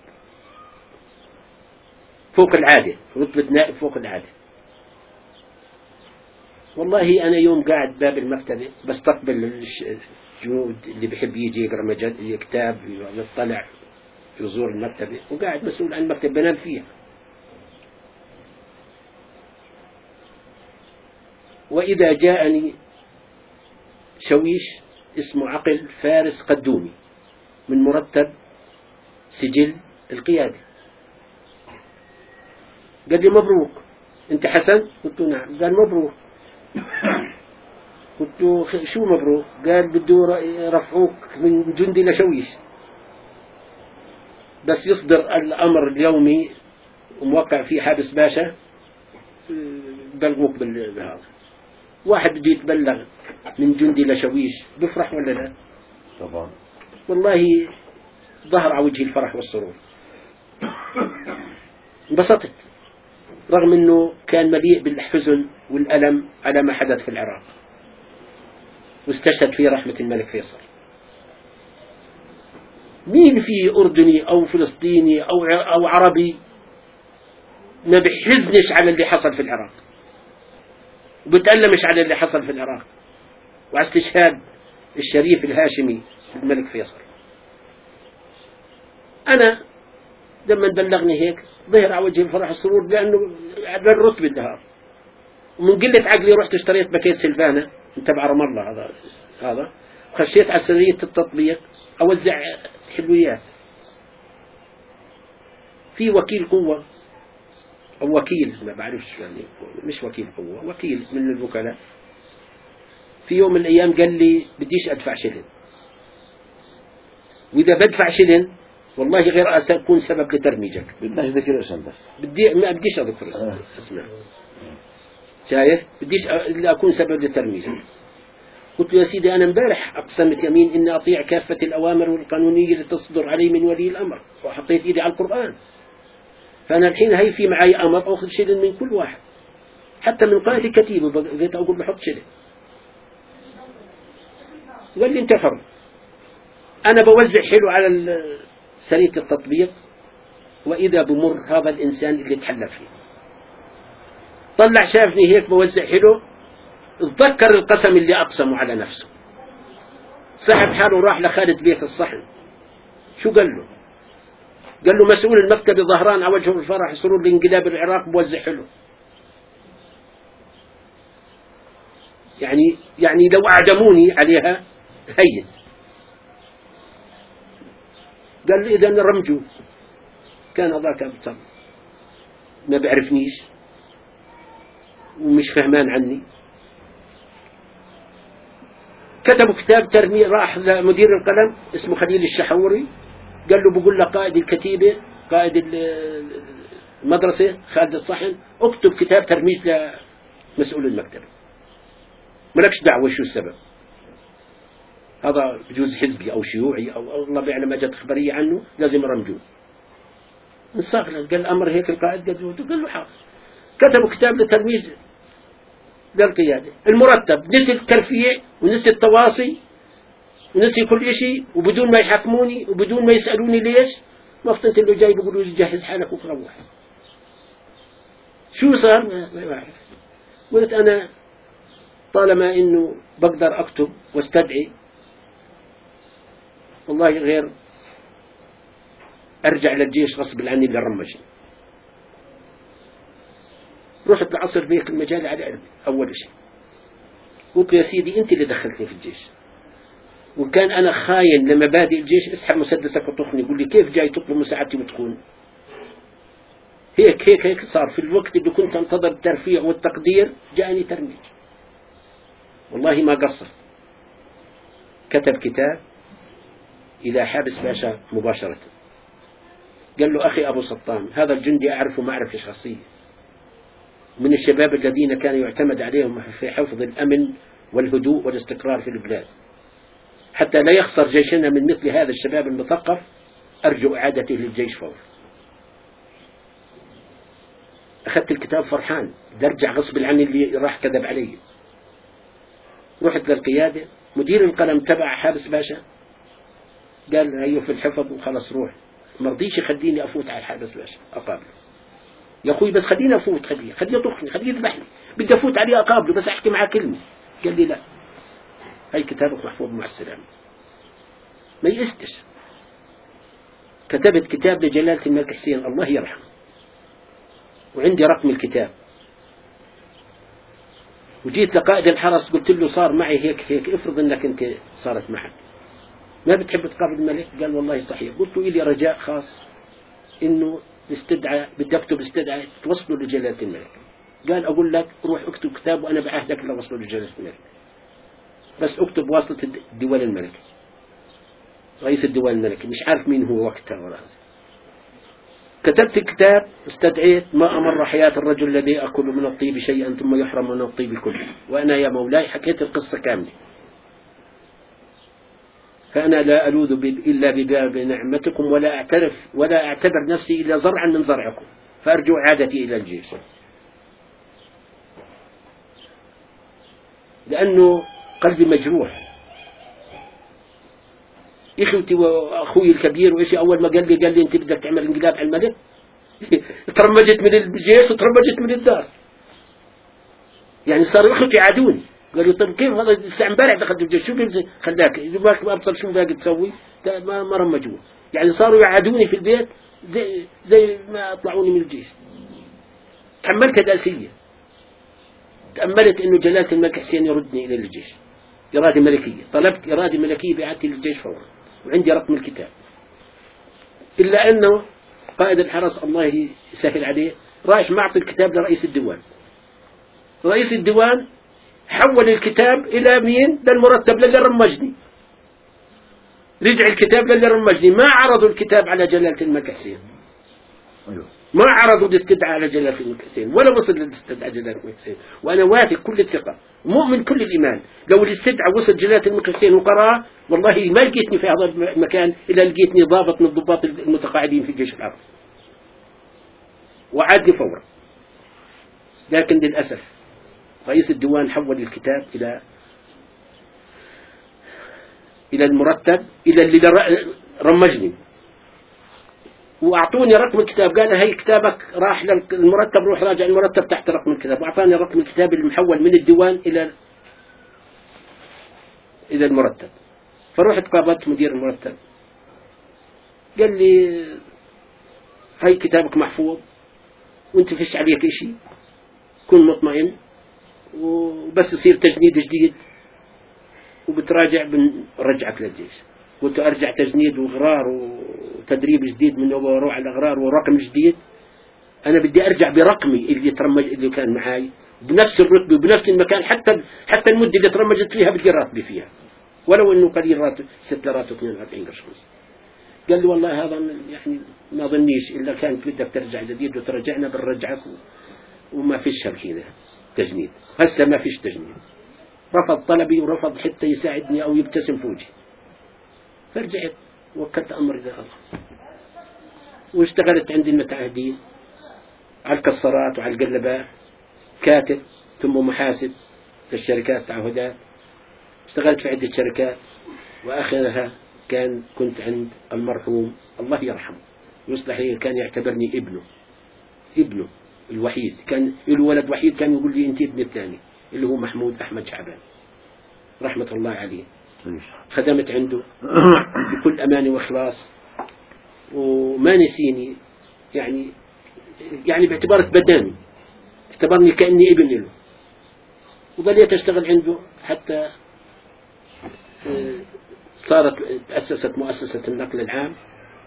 فوق العادة، رتبة نائب فوق العادة. والله أنا يوم قاعد باب المكتبة بستقبل الجنود اللي بيحب يجي يقرأ مجال كتاب يطلع يزور المكتبة، وقاعد مسؤول عن المكتبة بنام فيها. وإذا جاءني شويش اسمه عقل فارس قدومي من مرتب سجل القيادة، قال لي مبروك أنت حسن؟ قلت له نعم. قال مبروك. قلت له شو مبروك؟ قال بده يرفعوك من جندي لشويش، بس يصدر الأمر اليومي وموقع فيه حابس باشا بلغوك بالهذا. واحد بده يتبلغ من جندي لشويش بفرح ولا لا؟ طبعا. والله ظهر على وجهي الفرح والسرور، انبسطت رغم أنه كان مليء بالحزن والألم على ما حدث في العراق، واستشهد فيه رحمة الملك فيصل. مين في أردني أو فلسطيني أو أو عربي ما بحزنش على اللي حصل في العراق، وبتألمش على اللي حصل في العراق وعلى استشهاد الشريف الهاشمي الملك فيصل. أنا لما بلغني هيك ظهر على وجه الفرح السرور، لأنه على الرتب الدهار، ومن قلة عقلي رحت اشتريت باكيت سلفانا من تبع رام الله هذا هذا خشيت على سرية التطبيق أوزع حلويات. في وكيل قوة أو وكيل ما بعرفش يعني مش وكيل قوة، وكيل من الوكلاء، في يوم من الأيام قال لي بديش أدفع شلن، وإذا بدفع شلن والله غير أكون سبب لترميجك. بدناش ذكر اسم بس بدي ما بديش أذكر اسم آه. اسمع شايف بديش أكون سبب لترميجك. قلت له يا سيدي أنا امبارح أقسمت يمين إني أطيع كافة الأوامر والقانونية اللي تصدر علي من ولي الأمر، وحطيت إيدي على القرآن، فأنا الحين هي في معي أمر أخذ شلن من كل واحد، حتى من قائد الكتيبة بقيت أقول بحط شلن. قال لي أنت حر. أنا بوزع حلو على سرية التطبيق، وإذا بمر هذا الإنسان اللي تحلف فيه طلع شافني هيك بوزع حلو، اتذكر القسم اللي أقسمه على نفسه، سحب حاله وراح لخالد بيت الصحن. شو قال له؟ قال له مسؤول المكتب ظهران على وجهه الفرح سرور لانقلاب العراق بوزع حلو. يعني يعني لو أعدموني عليها هين. قال لي إذا رمجو كان ذاك أبطل ما بيعرفنيش ومش فهمان عني. كتبوا كتاب ترميم، راح لمدير القلم اسمه خليل الشحوري، قال له بقول له قائد الكتيبة قائد المدرسة خالد الصحن اكتب كتاب ترميز لمسؤول المكتب، ملكش دعوة شو السبب، هذا بجوز حزبي أو شيوعي أو الله بيعلم أجت خبرية عنه لازم رمجوه. نصاغ قال الأمر هيك القائد قال له حاضر. كتبوا كتاب لترميز للقيادة، المرتب نسي الترفيه ونسي التواصي ونسي كل شيء، وبدون ما يحكموني وبدون ما يسألوني ليش، ما فطنت اللي جاي بيقولوا لي جهز حالك وتروح. شو صار؟ ما بعرف. قلت أنا طالما إنه بقدر أكتب واستدعي والله غير أرجع للجيش غصب عني اللي رمجني. رحت لعصر بيك المجال على قلبي أول شيء، قلت له يا سيدي أنت اللي دخلتني في الجيش، وكان أنا خاين لمبادئ الجيش، اسحب مسدسك وطخني. يقول لي كيف جاي تطلب مساعدتي وتخون؟ هيك هيك هيك صار. في الوقت اللي كنت انتظر الترفيع والتقدير جاءني ترميج. والله ما قصر، كتب كتاب إلى حابس باشا مباشرة، قال له أخي أبو سطام هذا الجندي أعرفه معرفة شخصية، من الشباب الذين كان يعتمد عليهم في حفظ الأمن والهدوء والاستقرار في البلاد، حتى لا يخسر جيشنا من مثل هذا الشباب المثقف، أرجو إعادته للجيش فورا. أخذت الكتاب فرحان، درجع غصب عني اللي راح كذب علي. رحت للقيادة، مدير القلم تبع حابس باشا قال هيو في الحفظ وخلص روح، ما رضيش يخليني أفوت على حابس باشا أقابله. يا أخوي بس خليني أفوت، خليه خليه يطخني خليه يذبحني، بدي أفوت عليه أقابله بس أحكي معاه كلمة. قال لي لا، هاي كتابك محفوظ مع السلامة. ما يئستش. كتبت كتاب لجلالة الملك حسين الله يرحمه، وعندي رقم الكتاب، وجيت لقائد الحرس قلت له صار معي هيك هيك، افرض انك انت صارت معك ما بتحب تقابل الملك؟ قال والله صحيح. قلت له إلي رجاء خاص انه استدعى، بدي اكتب استدعى توصله لجلالة الملك. قال اقول لك روح اكتب كتاب وانا بعهدك لوصله لجلالة الملك، بس اكتب واسطة الدول الملكي، رئيس الدول الملكي، مش عارف مين هو وقتها ولا هذا. كتبت الكتاب، استدعيت ما أمر حياة الرجل الذي يأكل من الطيب شيئا ثم يحرم من الطيب كله، وأنا يا مولاي حكيت القصة كاملة، فأنا لا ألوذ إلا بباب نعمتكم ولا أعترف ولا أعتبر نفسي إلا زرعا من زرعكم، فأرجو إعادتي إلى الجيش. لأنه قلبي مجروح. إخوتي وأخوي الكبير وإيشي أول ما قال لي قال لي أنت بدك تعمل انقلاب على الملك، ترمجت من الجيش وترمجت من الدار. يعني صاروا اخوتي يعادوني، قالوا طيب كيف هذا الساعة امبارح دخلت الجيش، شو خلاك ما ابصر شو باقي تسوي؟ ما ما رمجوه. يعني صاروا يعادوني في البيت زي زي ما اطلعوني من الجيش. تحملت داسية، تأملت انه جلالة الملك حسين يردني الى الجيش، إرادة ملكية، طلبت إرادة ملكية بإعادتي للجيش فورا، وعندي رقم الكتاب. إلا أنه قائد الحرس الله يسهل عليه رايح معطي الكتاب لرئيس الديوان. رئيس الديوان حول الكتاب إلى مين؟ للمرتب للي رمجني. رجع الكتاب للي رمجني، ما عرضوا الكتاب على جلالة الملك حسين. ما عرضوا الاستدعاء على جلالة الملك حسين، ولا وصل للاستدعاء جلالة الملك حسين. وأنا واثق كل الثقة، مؤمن كل الإيمان، لو الاستدعاء وصل جلالة الملك حسين وقرأه والله ما لقيتني في هذا المكان إلا لقيتني ضابط من الضباط المتقاعدين في الجيش العربي، وعادني فورا. لكن للأسف رئيس الديوان حول الكتاب إلى إلى المرتب، إلى اللي رمجني، وأعطوني رقم الكتاب. قال هي كتابك راح للمرتب، روح راجع المرتب تحت رقم الكتاب. وأعطاني رقم الكتاب المحول من الديوان إلى إلى المرتب. فرحت قابلت مدير المرتب، قال لي هاي كتابك محفوظ وانت فيش عليك اشي، كن مطمئن، وبس يصير تجنيد جديد وبتراجع بنرجعك للجيش. قلت ارجع تجنيد وغرار وتدريب جديد من اول واروح على الاغرار ورقم جديد؟ انا بدي ارجع برقمي اللي ترمج اللي كان معاي بنفس الرتبه وبنفس المكان، حتى حتى المده اللي ترمجت فيها بدي راتبي فيها، ولو انه قليل راتب ستة راتب اثنين وأربعين قرش. قال لي والله هذا يعني ما ظنيش الا كانت بدك ترجع جديد وترجعنا بنرجعك، وما فيش هالكذا تجنيد، هسه ما فيش تجنيد. رفض طلبي ورفض حتى يساعدني او يبتسم في وجهي. فرجعت وكلت امري لله واشتغلت عند المتعهدين على الكسرات وعلى القلبات، كاتب ثم محاسب في الشركات تعهدات. اشتغلت في عدة شركات، واخرها كان كنت عند المرحوم الله يرحمه يصلح لي، كان يعتبرني ابنه ابنه الوحيد، كان له ولد وحيد كان يقول لي انت ابن الثاني، اللي هو محمود احمد شعبان رحمة الله عليه. خدمت عنده بكل أمانة وإخلاص، وما نسيني، يعني يعني باعتبار بداني، اعتبرني كأني ابن له. وظليت أشتغل عنده حتى صارت تأسست مؤسسة النقل العام،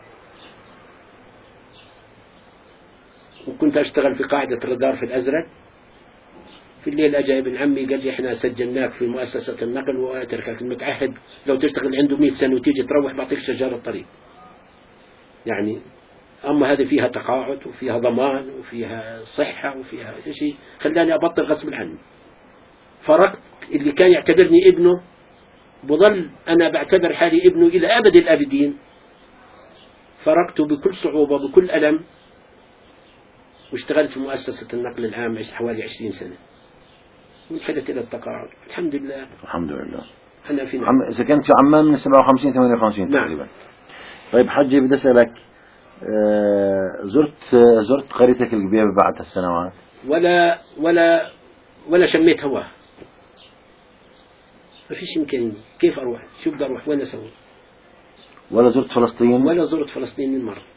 وكنت أشتغل في قاعدة الرادار في الأزرق. في الليل أجا ابن عمي قال لي احنا سجلناك في مؤسسة النقل وأتركك المتعهد لو تشتغل عنده مئة سنة وتيجي تروح بعطيك شجرة الطريق. يعني أما هذه فيها تقاعد وفيها ضمان وفيها صحة وفيها شيء، خلاني أبطل غصب عني. فرقت اللي كان يعتبرني ابنه، بظل أنا بعتبر حالي ابنه إلى أبد الآبدين. فرقته بكل صعوبة بكل ألم، واشتغلت في مؤسسة النقل العام حوالي عشرين سنة، وانحدت إلى التقاعد الحمد لله. الحمد لله. أنا في عم... سكنت في عمان من سبعة وخمسين ثمانية وخمسين نعم. تقريبا. طيب حجي بدي أسألك، آه زرت آه زرت قريتك الكبيرة بعد السنوات؟ ولا ولا ولا شميت هواه، ما فيش إمكانية. كيف أروح؟ شو بدي أروح؟ وين أسوي؟ ولا زرت فلسطين؟ ولا زرت فلسطين من مرة.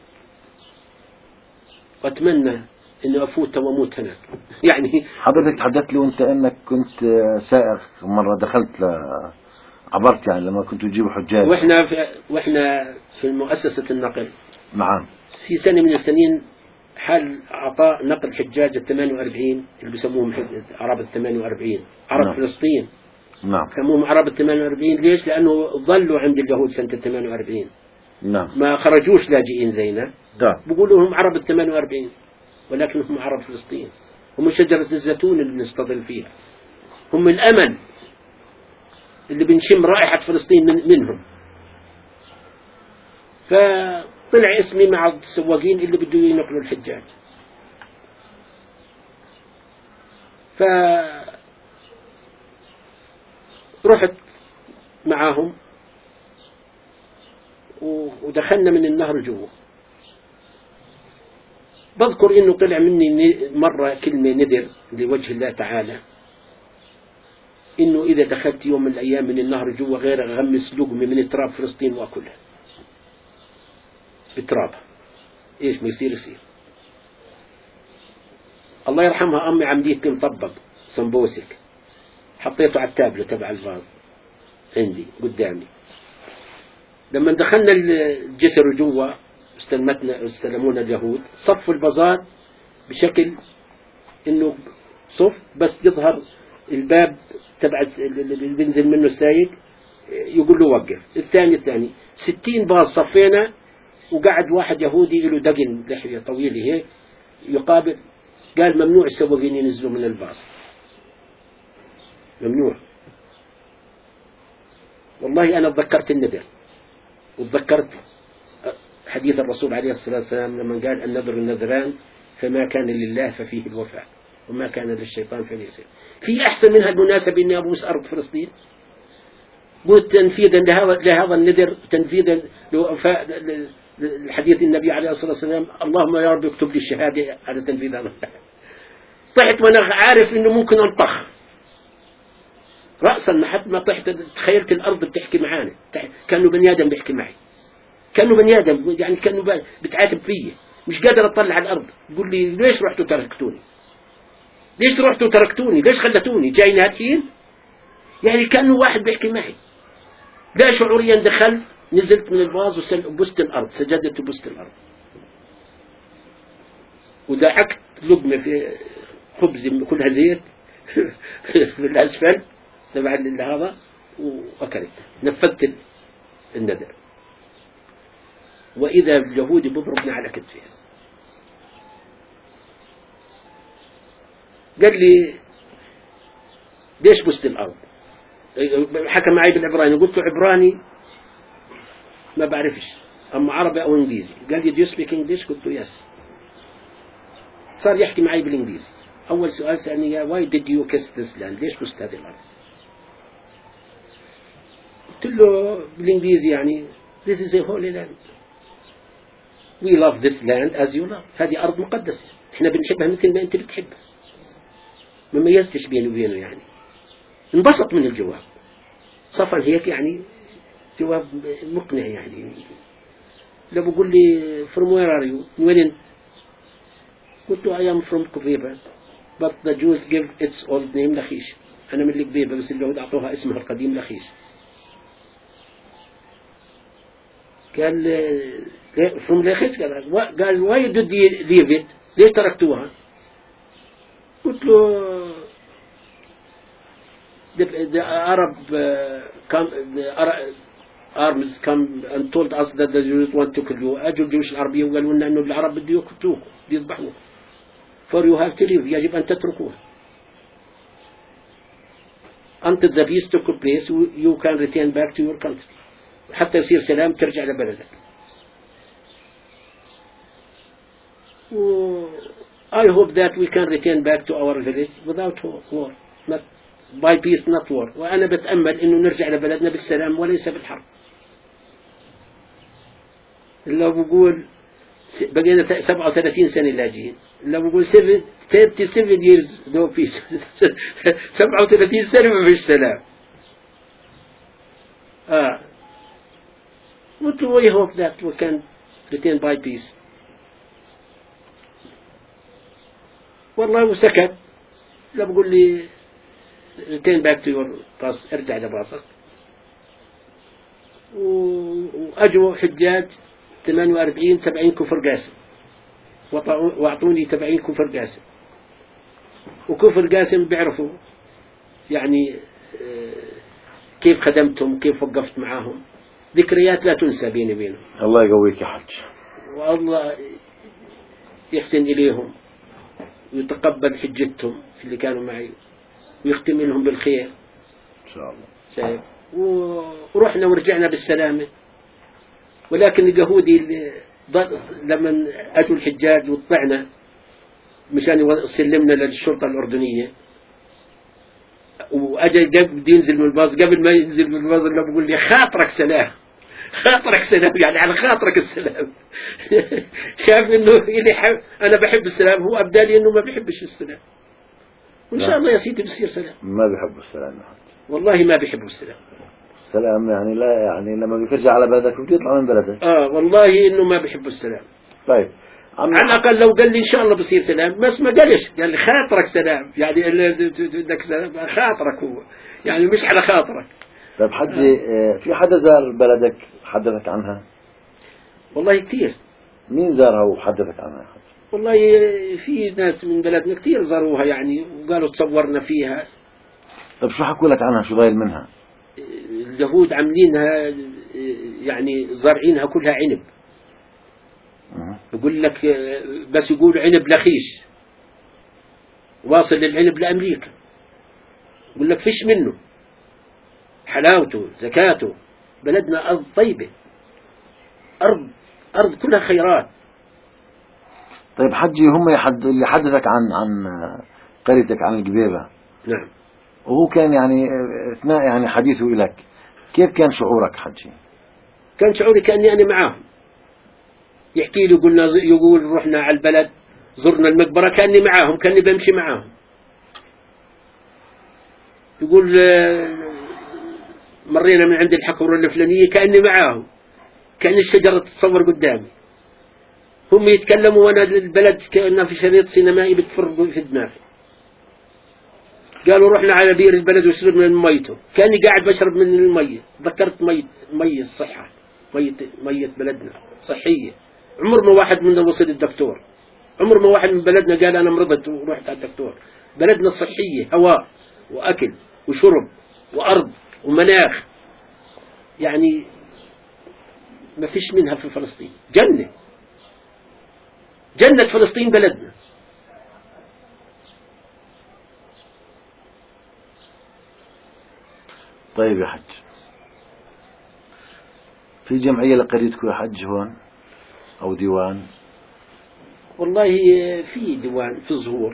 وأتمنى إنه أفوت وأموت هناك. يعني حضرتك تحدثت لي وأنت إنك كنت سائق مرة، دخلت ل... عبرت يعني لما كنتوا تجيبوا حجاج. وإحنا في وإحنا في مؤسسة النقل. نعم. في سنة من السنين حال عطاء نقل حجاج الثمان وأربعين اللي بيسموهم عرب الثمان وأربعين، عرب نعم. فلسطين. نعم. سموهم عرب الثمان وأربعين ليش؟ لأنه ظلوا عند اليهود سنة الثمان وأربعين. نعم. ما خرجوش لاجئين زينا. نعم. بيقولوا هم عرب الثمان وأربعين، ولكنهم عرب فلسطين. هم شجرة الزيتون اللي نستظل فيها، هم الأمل اللي بنشم رائحة فلسطين من منهم. فطلع اسمي مع السواقين اللي بده ينقلوا الحجاج. فرحت معاهم ودخلنا من النهر جوا. بذكر إنه طلع مني مرة كلمة ندر لوجه الله تعالى، إنه إذا دخلت يوم من الأيام من النهر جوا غير أغمس لقمة من تراب فلسطين وأكلها بترابها، إيش ما يصير يصير. الله يرحمها أمي عملية مطبق سمبوسك، حطيته على التابلة تبع الفاز عندي قدامي. لما دخلنا الجسر جوا استلمتنا استلمونا اليهود، صفوا البازات بشكل إنه صف بس يظهر الباب تبع اللي بينزل منه السايق يقول له وقف. الثاني الثاني ستين باص صفينا، وقعد واحد يهودي له دقن لحية طويلة هيك يقابل، قال ممنوع السواقين ينزلوا من الباص، ممنوع. والله أنا تذكرت النذر، وتذكرت حديث الرسول عليه الصلاة والسلام لما قال النذر النذران، فما كان لله ففيه الوفاء وما كان للشيطان فليس. في أحسن منها المناسبة إني أبوس أرض فلسطين؟ قلت تنفيذا لهذا النذر، تنفيذا لوفاء الحديث النبي عليه الصلاة والسلام، اللهم يا رب اكتب لي الشهادة على تنفيذ هذا. طحت وأنا عارف إنه ممكن أنطخ رأسا، ما حتى ما طحت تخيلت الأرض بتحكي معانا، كأنه بني آدم بيحكي معي، كأنه بني آدم يعني كأنه بتعاتب فيه، مش قادر أطلع على الأرض. يقول لي ليش رحتوا تركتوني؟ ليش رحتوا تركتوني؟ ليش خلتوني جاي نهارين؟ يعني كأنه واحد بيحكي معي. لا شعوريا دخلت نزلت من الباص وبست الأرض، سجدت وبست الأرض، ودعكت لقمة في خبز كلها زيت في الأسفل تبع هذا وأكلت، نفذت النذر. وإذا اليهودي بضربنا على كتفه، قال لي ليش بست الأرض؟ حكى معي بالعبراني، قلت له عبراني ما بعرفش، أما عربي أو إنجليزي. قال لي do you speak English؟ قلت له yes. صار يحكي معي بالإنجليزي. أول سؤال سألني why did you kiss this land؟ ليش بست هذه الأرض؟ قلت له بالإنجليزي يعني this is a holy land. we love this land as you love. هذه أرض مقدسة، إحنا بنحبها مثل ما أنت بتحبها. ما ميزتش بينه وبينه يعني. انبسط من الجواب، صفا هيك يعني جواب مقنع يعني. لو بقول لي from where are you؟ من وين؟ قلت له I am from قبيبة but the Jews give its old name لخيش. أنا من قبيبة بس اليهود أعطوها اسمها القديم لخيش. قال from لخيش، قال قال why did you leave it؟ ليش تركتوها؟ قلت له the, the Arab uh, come, the Arab arms come and told us that the Jews want to kill you. أجوا الجيوش العربية وقالوا لنا إنه العرب بده يقتلوكم بيذبحوكم. for you have to leave، يجب أن تتركوها. until the peace took place you can return back to your country، حتى يصير سلام ترجع لبلدك. I hope that we can return back to our village without war، not by peace not war. وأنا بتأمل إنه نرجع لبلدنا بالسلام وليس بالحرب. لو بقول بقينا سبعة وثلاثين سنة لاجئين، لو بقول ثلاثة وثلاثين years no peace سبعة وثلاثين سنة ما فيش سلام. آه But we hope that we can return by peace. والله وسكت. لا بقول لي return back to your bus، ارجع لباصك. وأجوا حجاج ثمانية وأربعين سبعين كفر قاسم، وأعطوني سبعين كفر قاسم. وكفر قاسم بيعرفوا يعني كيف خدمتهم، كيف وقفت معاهم، ذكريات لا تنسى بيني وبينهم. الله يقويك يا حج، والله يحسن إليهم ويتقبل حجتهم اللي كانوا معي ويختم لهم بالخير إن شاء الله. شايف، ورحنا ورجعنا بالسلامة. ولكن اليهودي اللي لما أجوا الحجاج وطلعنا مشان يسلمنا للشرطة الأردنية، وأجا بده ينزل من الباص، قبل ما ينزل من الباص اللي بقول لي خاطرك سلام خاطرك سلام، يعني على خاطرك السلام. شاف إنه إلي حب أنا بحب السلام، هو أبدالي إنه ما بيحبش السلام. وإن شاء الله يا سيدي بصير سلام. ما بيحبوا السلام يا حج. والله ما بيحبوا السلام. السلام يعني لا يعني لما بيرجع على بلدك بده يطلع من بلدك. آه والله إنه ما بيحبوا السلام. طيب على الأقل لو قال لي إن شاء الله بصير سلام، بس ما قالش، قال لي خاطرك سلام، يعني بدك سلام خاطرك هو، يعني مش على خاطرك. طيب حجي آه. في حدا زار بلدك حدثك عنها؟ والله كثير. مين زارها وحدثك عنها؟ والله في ناس من بلدنا كثير زاروها يعني وقالوا تصورنا فيها. طيب شو حكوا لك عنها؟ شو ضايل منها؟ اليهود عاملينها يعني زارعينها كلها عنب. يقول لك بس يقول عنب لخيش واصل للعنب لأمريكا، يقول لك فيش منه، حلاوته زكاته. بلدنا أرض طيبة، أرض أرض كلها خيرات. طيب حجي هم يحد اللي حدثك عن عن قريتك عن القبيبة. نعم. وهو كان يعني اثناء يعني حديثه لك، كيف كان شعورك حجي؟ كان شعوري كأني أنا معاهم. يحكي لي قلنا يقول رحنا على البلد زرنا المقبرة كأني معاهم، كأني بمشي معاهم. يقول مرينا من عند الحقورة الفلانية كأني معاهم، كأن الشجرة تتصور قدامي. هم يتكلموا وانا البلد كأنها في شريط سينمائي بتفر في دماغي. قالوا رحنا على بير البلد وشربنا من ميته، كأني قاعد بشرب من المية. ذكرت مية مية الصحة، مية مية بلدنا صحية. عمر ما واحد منا وصل الدكتور، عمر ما واحد من بلدنا قال أنا مرضت ورحت على الدكتور. بلدنا صحية، هواء وأكل وشرب وأرض ومناخ، يعني ما فيش منها في فلسطين. جنة جنة فلسطين بلدنا. طيب يا حج، في جمعية لقريتكم يا حج هون أو ديوان؟ والله في ديوان في الظهور،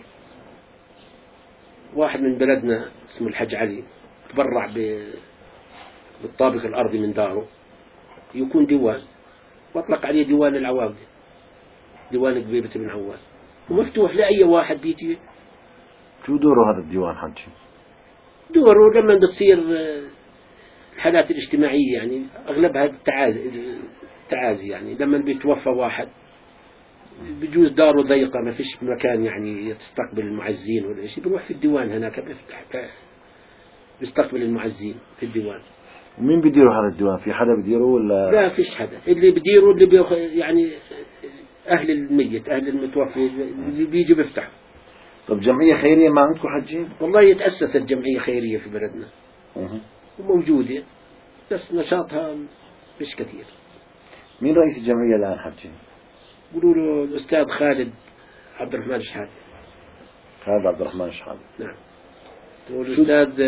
واحد من بلدنا اسمه الحج علي تبرع بالطابق الأرضي من داره، يكون ديوان واطلق عليه ديوان العواقد، ديوان قبيبة بن عواد، ومفتوح لأي واحد بيجي. شو دوره هذا الديوان حجي؟ دوره لما تصير الحالات الاجتماعية، يعني أغلبها التعازي التعازي يعني لما بيتوفى واحد بجوز داره ضيقة ما فيش مكان يعني تستقبل المعزين ولا شيء، بيروح في الديوان هناك بيفتح بيستقبل المعزين في الديوان. ومين بيديروا هذا الديوان؟ في حدا بيديره ولا؟ لا فيش حدا، اللي بيديره اللي بيخ... يعني أهل الميت أهل المتوفي اللي بيجي بيفتح. طب جمعية خيرية ما عندكم حجين؟ والله يتأسست جمعية خيرية في بلدنا أه. وموجودة بس نشاطها مش كثير. مين رئيس الجمعية الآن حجين؟ يقولوا له الأستاذ خالد عبد الرحمن شحاتة. خالد عبد الرحمن شحاتة. نعم. والأستاذ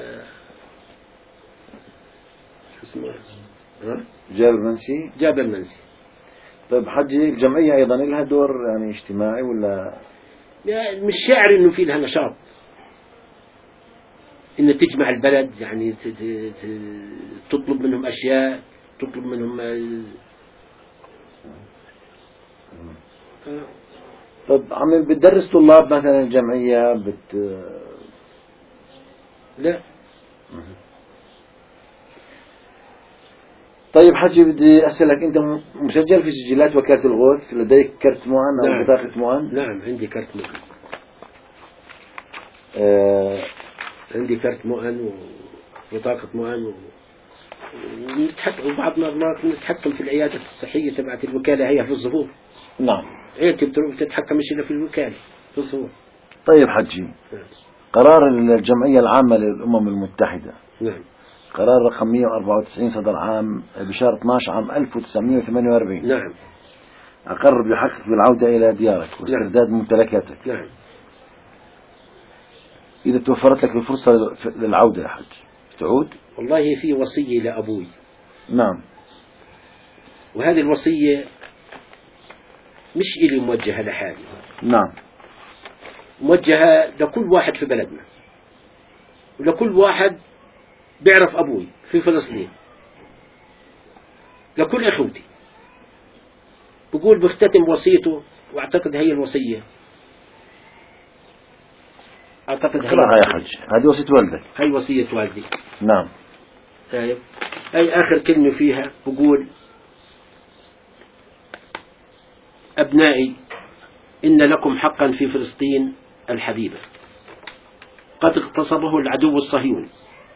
شو اسمه؟ ها؟ جابر منسي. جابر منسي. طيب حجي الجمعية أيضا لها دور يعني اجتماعي ولا؟ يعني مش شاعر إنه في لها نشاط، إن تجمع البلد يعني تطلب منهم أشياء، تطلب منهم طب عم بتدرس طلاب مثلا الجمعية بت لا. طيب حجي بدي أسألك، أنت مسجل في سجلات وكالة الغوث؟ لديك كرت مؤن أو نعم. بطاقة مؤن؟ نعم عندي كرت مؤن. آه عندي كرت مؤن وبطاقة مؤن و... ونتحكم وبعض المرات نتحكم في العيادة الصحية تبعت الوكالة هي في الظهور. نعم. عيادتي بتتحكم مش إلا في الوكالة في الظهور. طيب حجي، نعم. قرار الجمعية العامة للأمم المتحدة نعم. قرار رقم مئة وأربعة وتسعين صدر عام بشهر اثني عشر عام ألف وتسعمئة وثمانية وأربعين. نعم. أقر بحقك بالعودة إلى ديارك واسترداد نعم. ممتلكاتك. نعم. إذا توفرت لك الفرصة للعودة يا حج تعود؟ والله في وصية لأبوي. نعم. وهذه الوصية مش إلي موجهة لحالي. نعم. موجهة لكل واحد في بلدنا ولكل واحد بيعرف أبوي في فلسطين. لكل إخوتي، بقول بختتم وصيته، وأعتقد هي الوصية، أعتقد هي اقرأها يا حج، هذه وصية والدك. هي وصية والدي. نعم. طيب، هي آخر كلمة فيها بقول: أبنائي، إن لكم حقا في فلسطين الحبيبة قد اغتصبه العدو الصهيوني،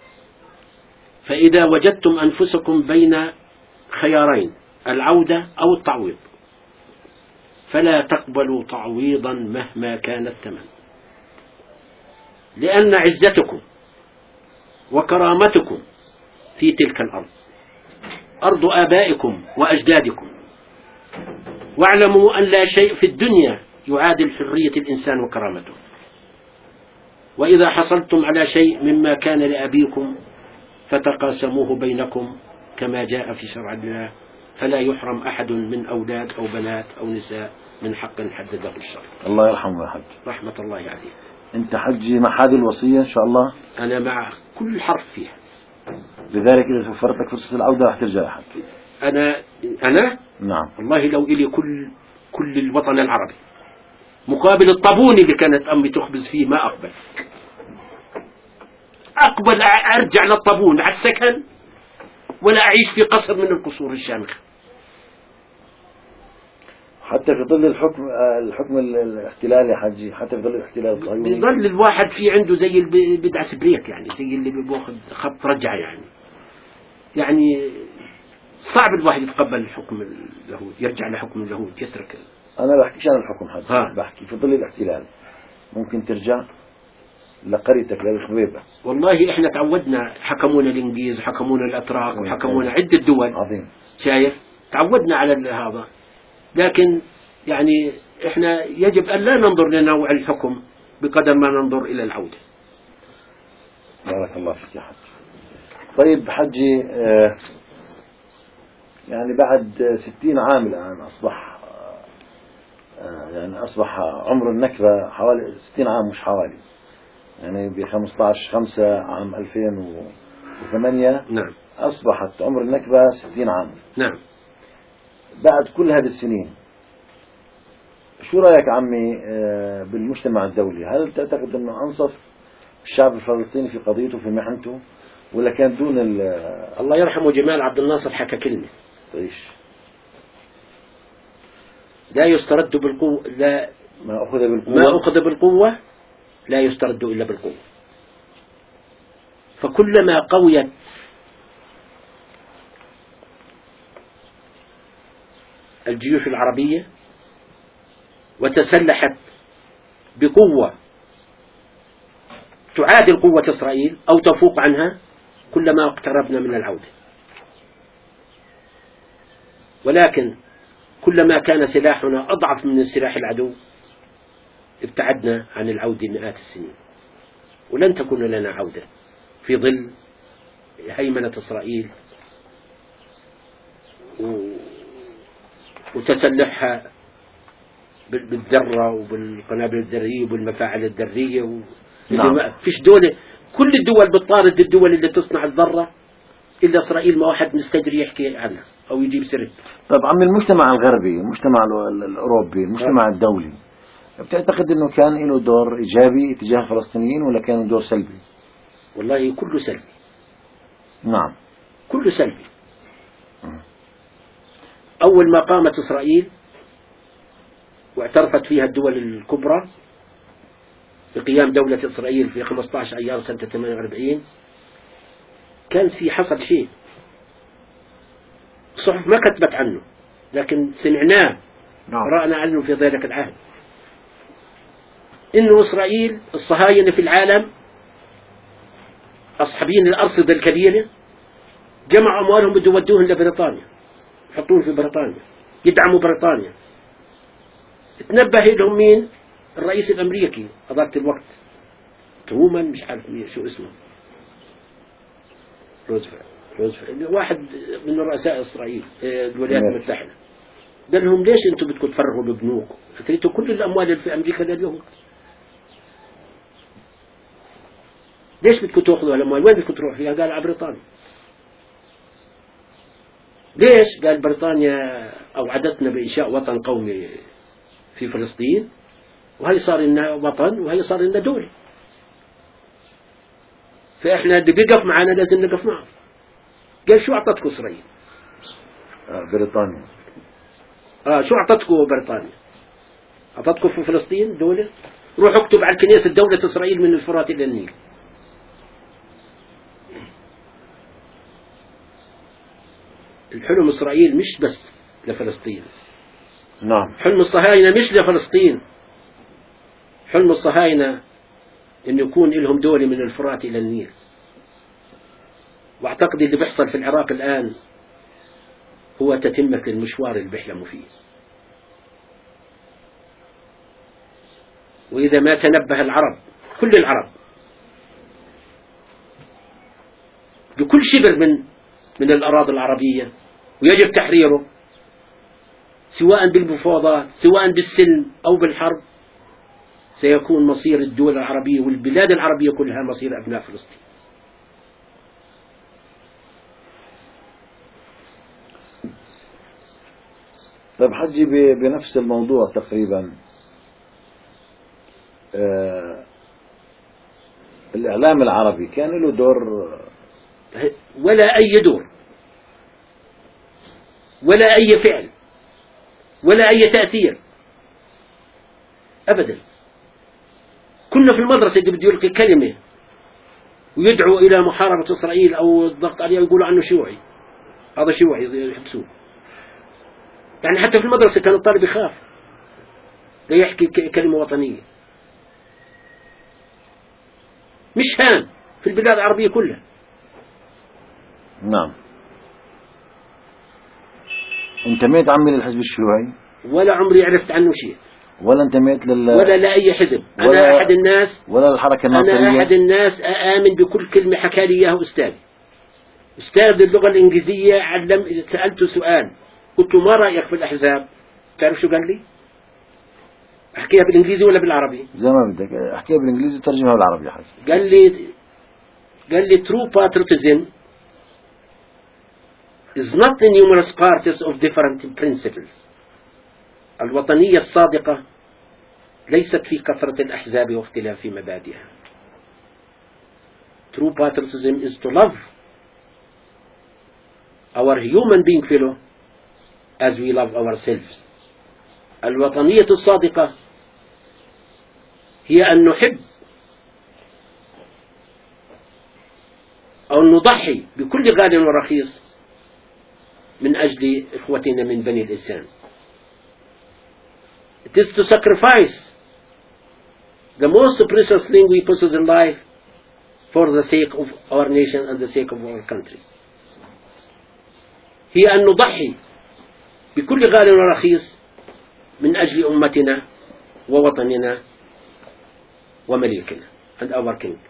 فإذا وجدتم أنفسكم بين خيارين، العودة أو التعويض، فلا تقبلوا تعويضا مهما كان الثمن، لأن عزتكم وكرامتكم في تلك الأرض، أرض آبائكم وأجدادكم، واعلموا أن لا شيء في الدنيا يعادل حرية الإنسان وكرامته، وإذا حصلتم على شيء مما كان لأبيكم فتقاسموه بينكم كما جاء في شرع الله، فلا يحرم أحد من أولاد أو بنات أو نساء من حق حدده الشرع. الله يرحمه يا حج. رحمة الله عليه. أنت حجي مع هذه الوصية إن شاء الله؟ أنا مع كل حرف فيها. لذلك إذا توفرت لك فرصة العودة راح ترجع يا حج. أنا أنا نعم. والله لو إلي كل كل الوطن العربي مقابل الطابون اللي كانت أمي تخبز فيه ما أقبل. أقبل أرجع للطابون على السكن ولا أعيش في قصر من القصور الشامخة. حتى في ظل الحكم الحكم الاحتلال يا حجي، حتى في ظل الاحتلال الصهيوني بيظل الواحد في عنده زي اللي بدعس بريك، يعني زي اللي بياخذ خط رجعة، يعني يعني صعب الواحد يتقبل الحكم اليهود، يرجع لحكم اليهود، يترك. أنا بحكيش عن الحكم حجي، ها. بحكي في ظل الاحتلال ممكن ترجع لقريتك للخبيبة. والله إحنا تعودنا، حكمونا الإنجليز وحكمونا الأتراك وحكمونا عدة دول. عظيم. شايف، تعودنا على هذا، لكن يعني إحنا يجب أن لا ننظر لنوع الحكم بقدر ما ننظر إلى العودة. بارك الله فيك يا حج. طيب حجي، آه يعني بعد ستين عام الآن أصبح آه يعني أصبح عمر النكبة حوالي ستين عام، مش حوالي، يعني ب خمسة عشر خمسة عام ألفين وثمانية. نعم. أصبحت عمر النكبة ستين عام. نعم. بعد كل هذه السنين شو رأيك عمي بالمجتمع الدولي؟ هل تعتقد أنه أنصف الشعب الفلسطيني في قضيته في محنته، ولا كان دون ال الله يرحمه جمال عبد الناصر حكى كلمة: طيش لا يسترد بالقوة، لا ما أخذ بالقوة ما أخذ بالقوة لا يسترد إلا بالقوة. فكلما قويت الجيوش العربية وتسلحت بقوة تعادل قوة إسرائيل أو تفوق عنها، كلما اقتربنا من العودة. ولكن كلما كان سلاحنا أضعف من سلاح العدو ابتعدنا عن العودة مئات السنين، ولن تكون لنا عودة في ظل هيمنة إسرائيل وتسلحها بالذرة وبالقنابل الذرية وبالمفاعل الذرية و... نعم. فيش دولة، كل الدول بتطارد الدول اللي تصنع الذرة إلا إسرائيل، ما واحد مستجري يحكي عنها أو يجيب سرد. طب عم المجتمع الغربي، المجتمع الأوروبي، المجتمع أه. الدولي، بتعتقد أنه كان له دور إيجابي تجاه الفلسطينيين ولا كان دور سلبي؟ والله كله سلبي. نعم كله سلبي. أول ما قامت إسرائيل واعترفت فيها الدول الكبرى بقيام دولة إسرائيل في خمسة عشر أيار سنة ثمانية وأربعين، كان في حصل شيء الصحف ما كتبت عنه، لكن سمعناه، قرأنا عنه في ذلك العهد، إنه إسرائيل الصهاينة في العالم أصحابين الأرصدة الكبيرة جمعوا أموالهم بده يودوهم لبريطانيا، يحطوهم في بريطانيا، يدعموا بريطانيا. تنبه لهم مين؟ الرئيس الأمريكي هذاك الوقت، ترومان، مش عارف مين شو اسمه، روزفلت روزفلت واحد من رؤساء إسرائيل الولايات المتحدة. قال لهم ليش أنتم بدكم تفرغوا البنوك؟ فكرتوا كل الأموال اللي في أمريكا لليهود، ليش بدكم تأخذوا الأموال؟ وين بدكم تروح فيها؟ قال على بريطانيا. ليش؟ قال بريطانيا أوعدتنا بإنشاء وطن قومي في فلسطين، وهي صار لنا وطن وهي صار لنا دولة، فإحنا اللي بيقف معنا لازم نقف معه. قال شو أعطتكم إسرائيل؟ آه بريطانيا. آه شو أعطتكم بريطانيا؟ أعطتكم في فلسطين دولة؟ روح اكتب على الكنيسة دولة إسرائيل من الفرات إلى النيل. الحلم إسرائيل مش بس لفلسطين. نعم. حلم الصهاينة مش لفلسطين، حلم الصهاينة أن يكون لهم دولة من الفرات إلى النيل. وأعتقد اللي بيحصل في العراق الآن هو تتمة المشوار اللي بيحلموا فيه. وإذا ما تنبه العرب، كل العرب، بكل شبر من من الأراضي العربية، ويجب تحريره سواء بالمفاوضات سواء بالسلم أو بالحرب، سيكون مصير الدول العربية والبلاد العربية كلها مصير أبناء فلسطين. طيب حجي بنفس الموضوع تقريبا، آه الإعلام العربي كان له دور؟ ولا أي دور ولا أي فعل ولا أي تأثير أبدا. كنا في المدرسة اللي بده يلقي كلمة ويدعو إلى محاربة إسرائيل أو الضغط عليه ويقولوا عنه شيوعي، هذا شيوعي يحبسوه. يعني حتى في المدرسة كان الطالب يخاف لا يحكي كلمة وطنية. مش هان في البلاد العربية كلها. نعم. انتميت عمي للحزب الشيوعي؟ ولا عمري عرفت عنه شيء. ولا انتميت لل ولا لأي حزب. أنا أحد الناس ولا الحركة الناصرية. أنا أحد الناس آمن بكل كلمة حكى لي إياه أستاذ أستاذ اللغة الإنجليزية. علم سألته سؤال قلت ما رأيك في الأحزاب؟ تعرف شو قال لي؟ أحكيها بالإنجليزي ولا بالعربي؟ زي ما بدك أحكيها بالإنجليزي وترجمها بالعربي يا حاج. قال لي قال لي true patriotism is not the numerous parties of different principles. الوطنية الصادقة ليست في كثرة الأحزاب واختلاف مبادئها. True patriotism is to love our human being fellow as we love ourselves. الوطنية الصادقة هي أن نحب أو نضحي بكل غال ورخيص من أجل إخوتنا من بني الإنسان. It is to sacrifice the most precious thing we possess in life for the sake of our nation and the sake of our country. هي أن نضحي بكل غال ورخيص من أجل أمتنا ووطننا ومليكنا and our king.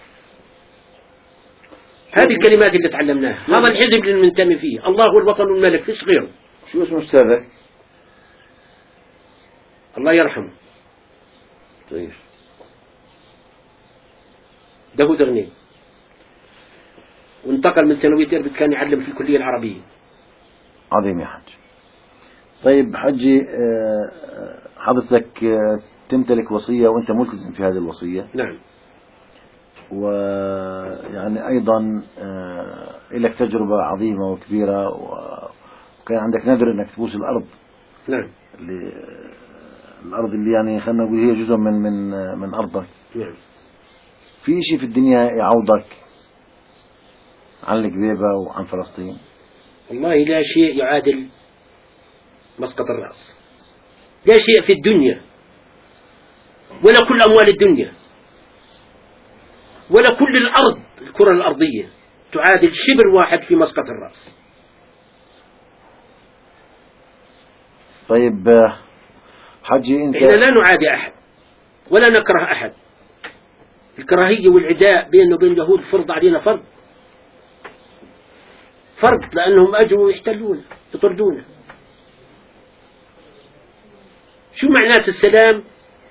هذه الكلمات اللي تعلمناها. هذا الحزب اللي ننتمي فيه. الله هو الوطن والملك فيش غيره. شو اسمه أستاذك؟ الله يرحمه. طيب. داود غنيم. وانتقل من ثانوية إربد كان يعلم في الكلية العربية. عظيم يا حج. طيب حجي حضرتك تمتلك وصية وأنت ملتزم في هذه الوصية. نعم. ويعني أيضا لك تجربة عظيمة وكبيرة وكان عندك نذر أنك تبوس الأرض. نعم. اللي الأرض اللي يعني خلنا نقول هي جزء من من من أرضك. نعم. في شيء في الدنيا يعوضك عن الكذبة وعن فلسطين؟ والله لا شيء يعادل مسقط الرأس. لا شيء في الدنيا ولا كل أموال الدنيا ولا كل الأرض الكرة الأرضية تعادل شبر واحد في مسقط الرأس. طيب حجي أنت. إحنا لا نعادي أحد ولا نكره أحد. الكراهية والعداء بيننا وبين اليهود فرض علينا فرض فرض لأنهم أجوا يحتلون يطردون. شو معنات السلام؟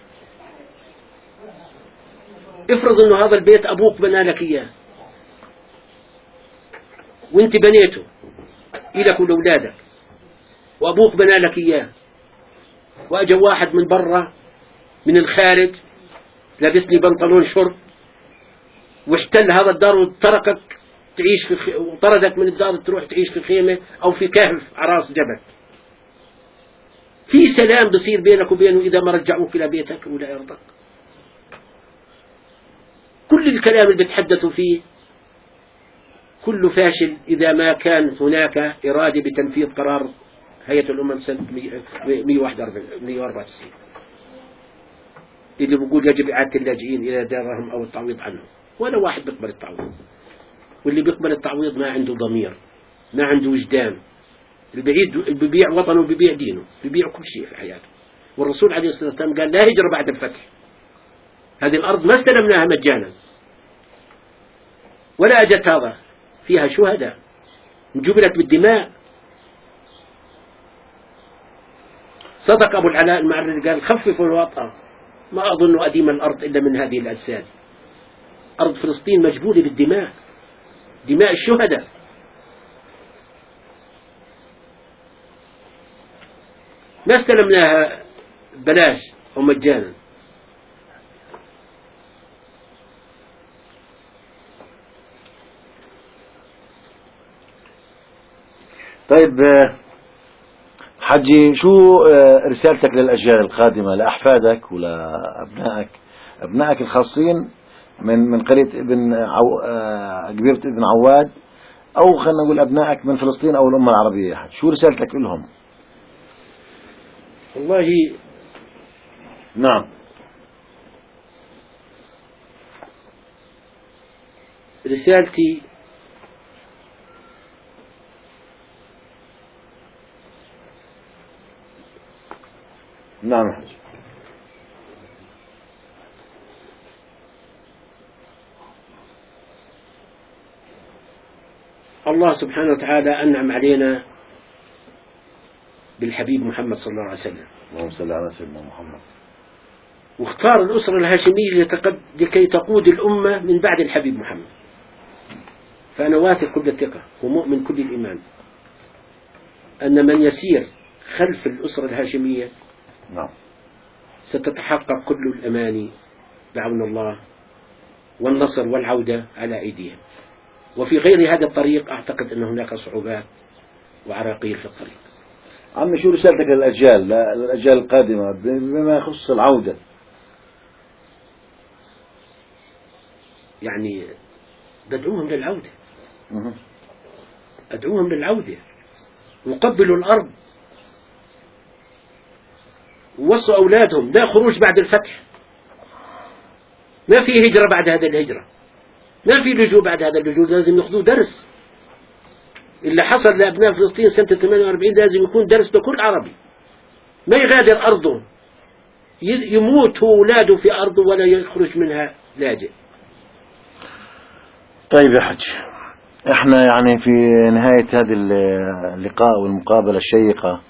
افرض انه هذا البيت ابوك بنى لك اياه وانت بنيته إلك ولأولادك، وأبوك بنى لك إياه، وأجا واحد من برا من الخارج لابس لي بنطلون شرب واحتل هذا الدار وتركك تعيش في خ... وطردك من الدار تروح تعيش في خيمة أو في كهف على راس جبل. في سلام بصير بينك وبينه إذا ما رجعوك إلى بيتك ولا يرضك. كل الكلام اللي بتحدثوا فيه كله فاشل إذا ما كانت هناك إرادة بتنفيذ قرار هيئة الأمم سنة مئة وواحد وأربعين اللي بيقول يجب إعادة اللاجئين إلى دارهم أو التعويض عنهم. ولا واحد بيقبل التعويض، واللي بيقبل التعويض ما عنده ضمير، ما عنده وجدان. البعيد ببيع وطنه وبيبيع دينه، بيبيع كل شيء في حياته. والرسول عليه الصلاة والسلام قال لا هجرة بعد الفتح. هذه الأرض ما استلمناها مجانا، ولا أجت هذا فيها شهداء انجبلت بالدماء. صدق أبو العلاء المعري قال خففوا الوطأ، ما أظن أديم الأرض إلا من هذه الأجساد. أرض فلسطين مجبولة بالدماء، دماء الشهداء. ما استلمناها بلاش أو مجانا. طيب حجي، شو رسالتك للأجيال القادمة، لأحفادك ولأبنائك، أبنائك الخاصين من من قرية ابن عو... قبيلة ابن عواد، أو خلينا نقول أبنائك من فلسطين أو الأمة العربية، حج. شو رسالتك لهم؟ والله نعم، رسالتي نعم حج. الله سبحانه وتعالى أنعم علينا بالحبيب محمد صلى الله عليه وسلم، اللهم صل على سيدنا محمد، واختار الأسرة الهاشمية لكي تقود الأمة من بعد الحبيب محمد. فأنا واثق كل الثقة ومؤمن كل الإيمان أن من يسير خلف الأسرة الهاشمية نعم ستتحقق كل الأماني بعون الله، والنصر والعودة على أيديهم. وفي غير هذا الطريق أعتقد أن هناك صعوبات وعراقيل في الطريق. عمي، شو رسالتك للأجيال للأجيال القادمة بما يخص العودة؟ يعني بدعوهم للعودة، أدعوهم للعودة، وقبلوا الأرض، ووصوا أولادهم لا خروج بعد الفتح. ما في هجرة بعد هذا الهجرة، ما في لجوء بعد هذا اللجوء. لازم يأخذوا درس. اللي حصل لأبناء فلسطين سنة ثمانية وأربعين لازم يكون درس لكل عربي. ما يغادر أرضه، يموت هو أولاده في أرضه ولا يخرج منها لاجئ. طيب يا حج، احنا يعني في نهاية هذا اللقاء والمقابلة الشيقة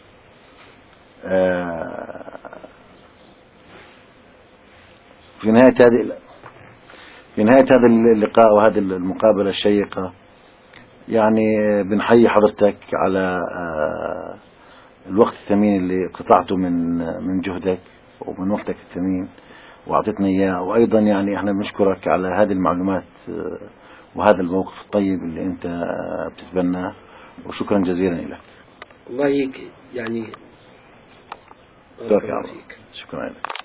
في نهاية هذه في نهاية هذا اللقاء وهذه المقابلة الشيقة يعني بنحيي حضرتك على الوقت الثمين اللي قطعته من من جهدك ومن وقتك الثمين وأعطيتنا إياه. وأيضا يعني احنا بنشكرك على هذه المعلومات وهذا الموقف الطيب اللي أنت بتتبناه، وشكرا جزيلا لك. الله يعني شكرا لك.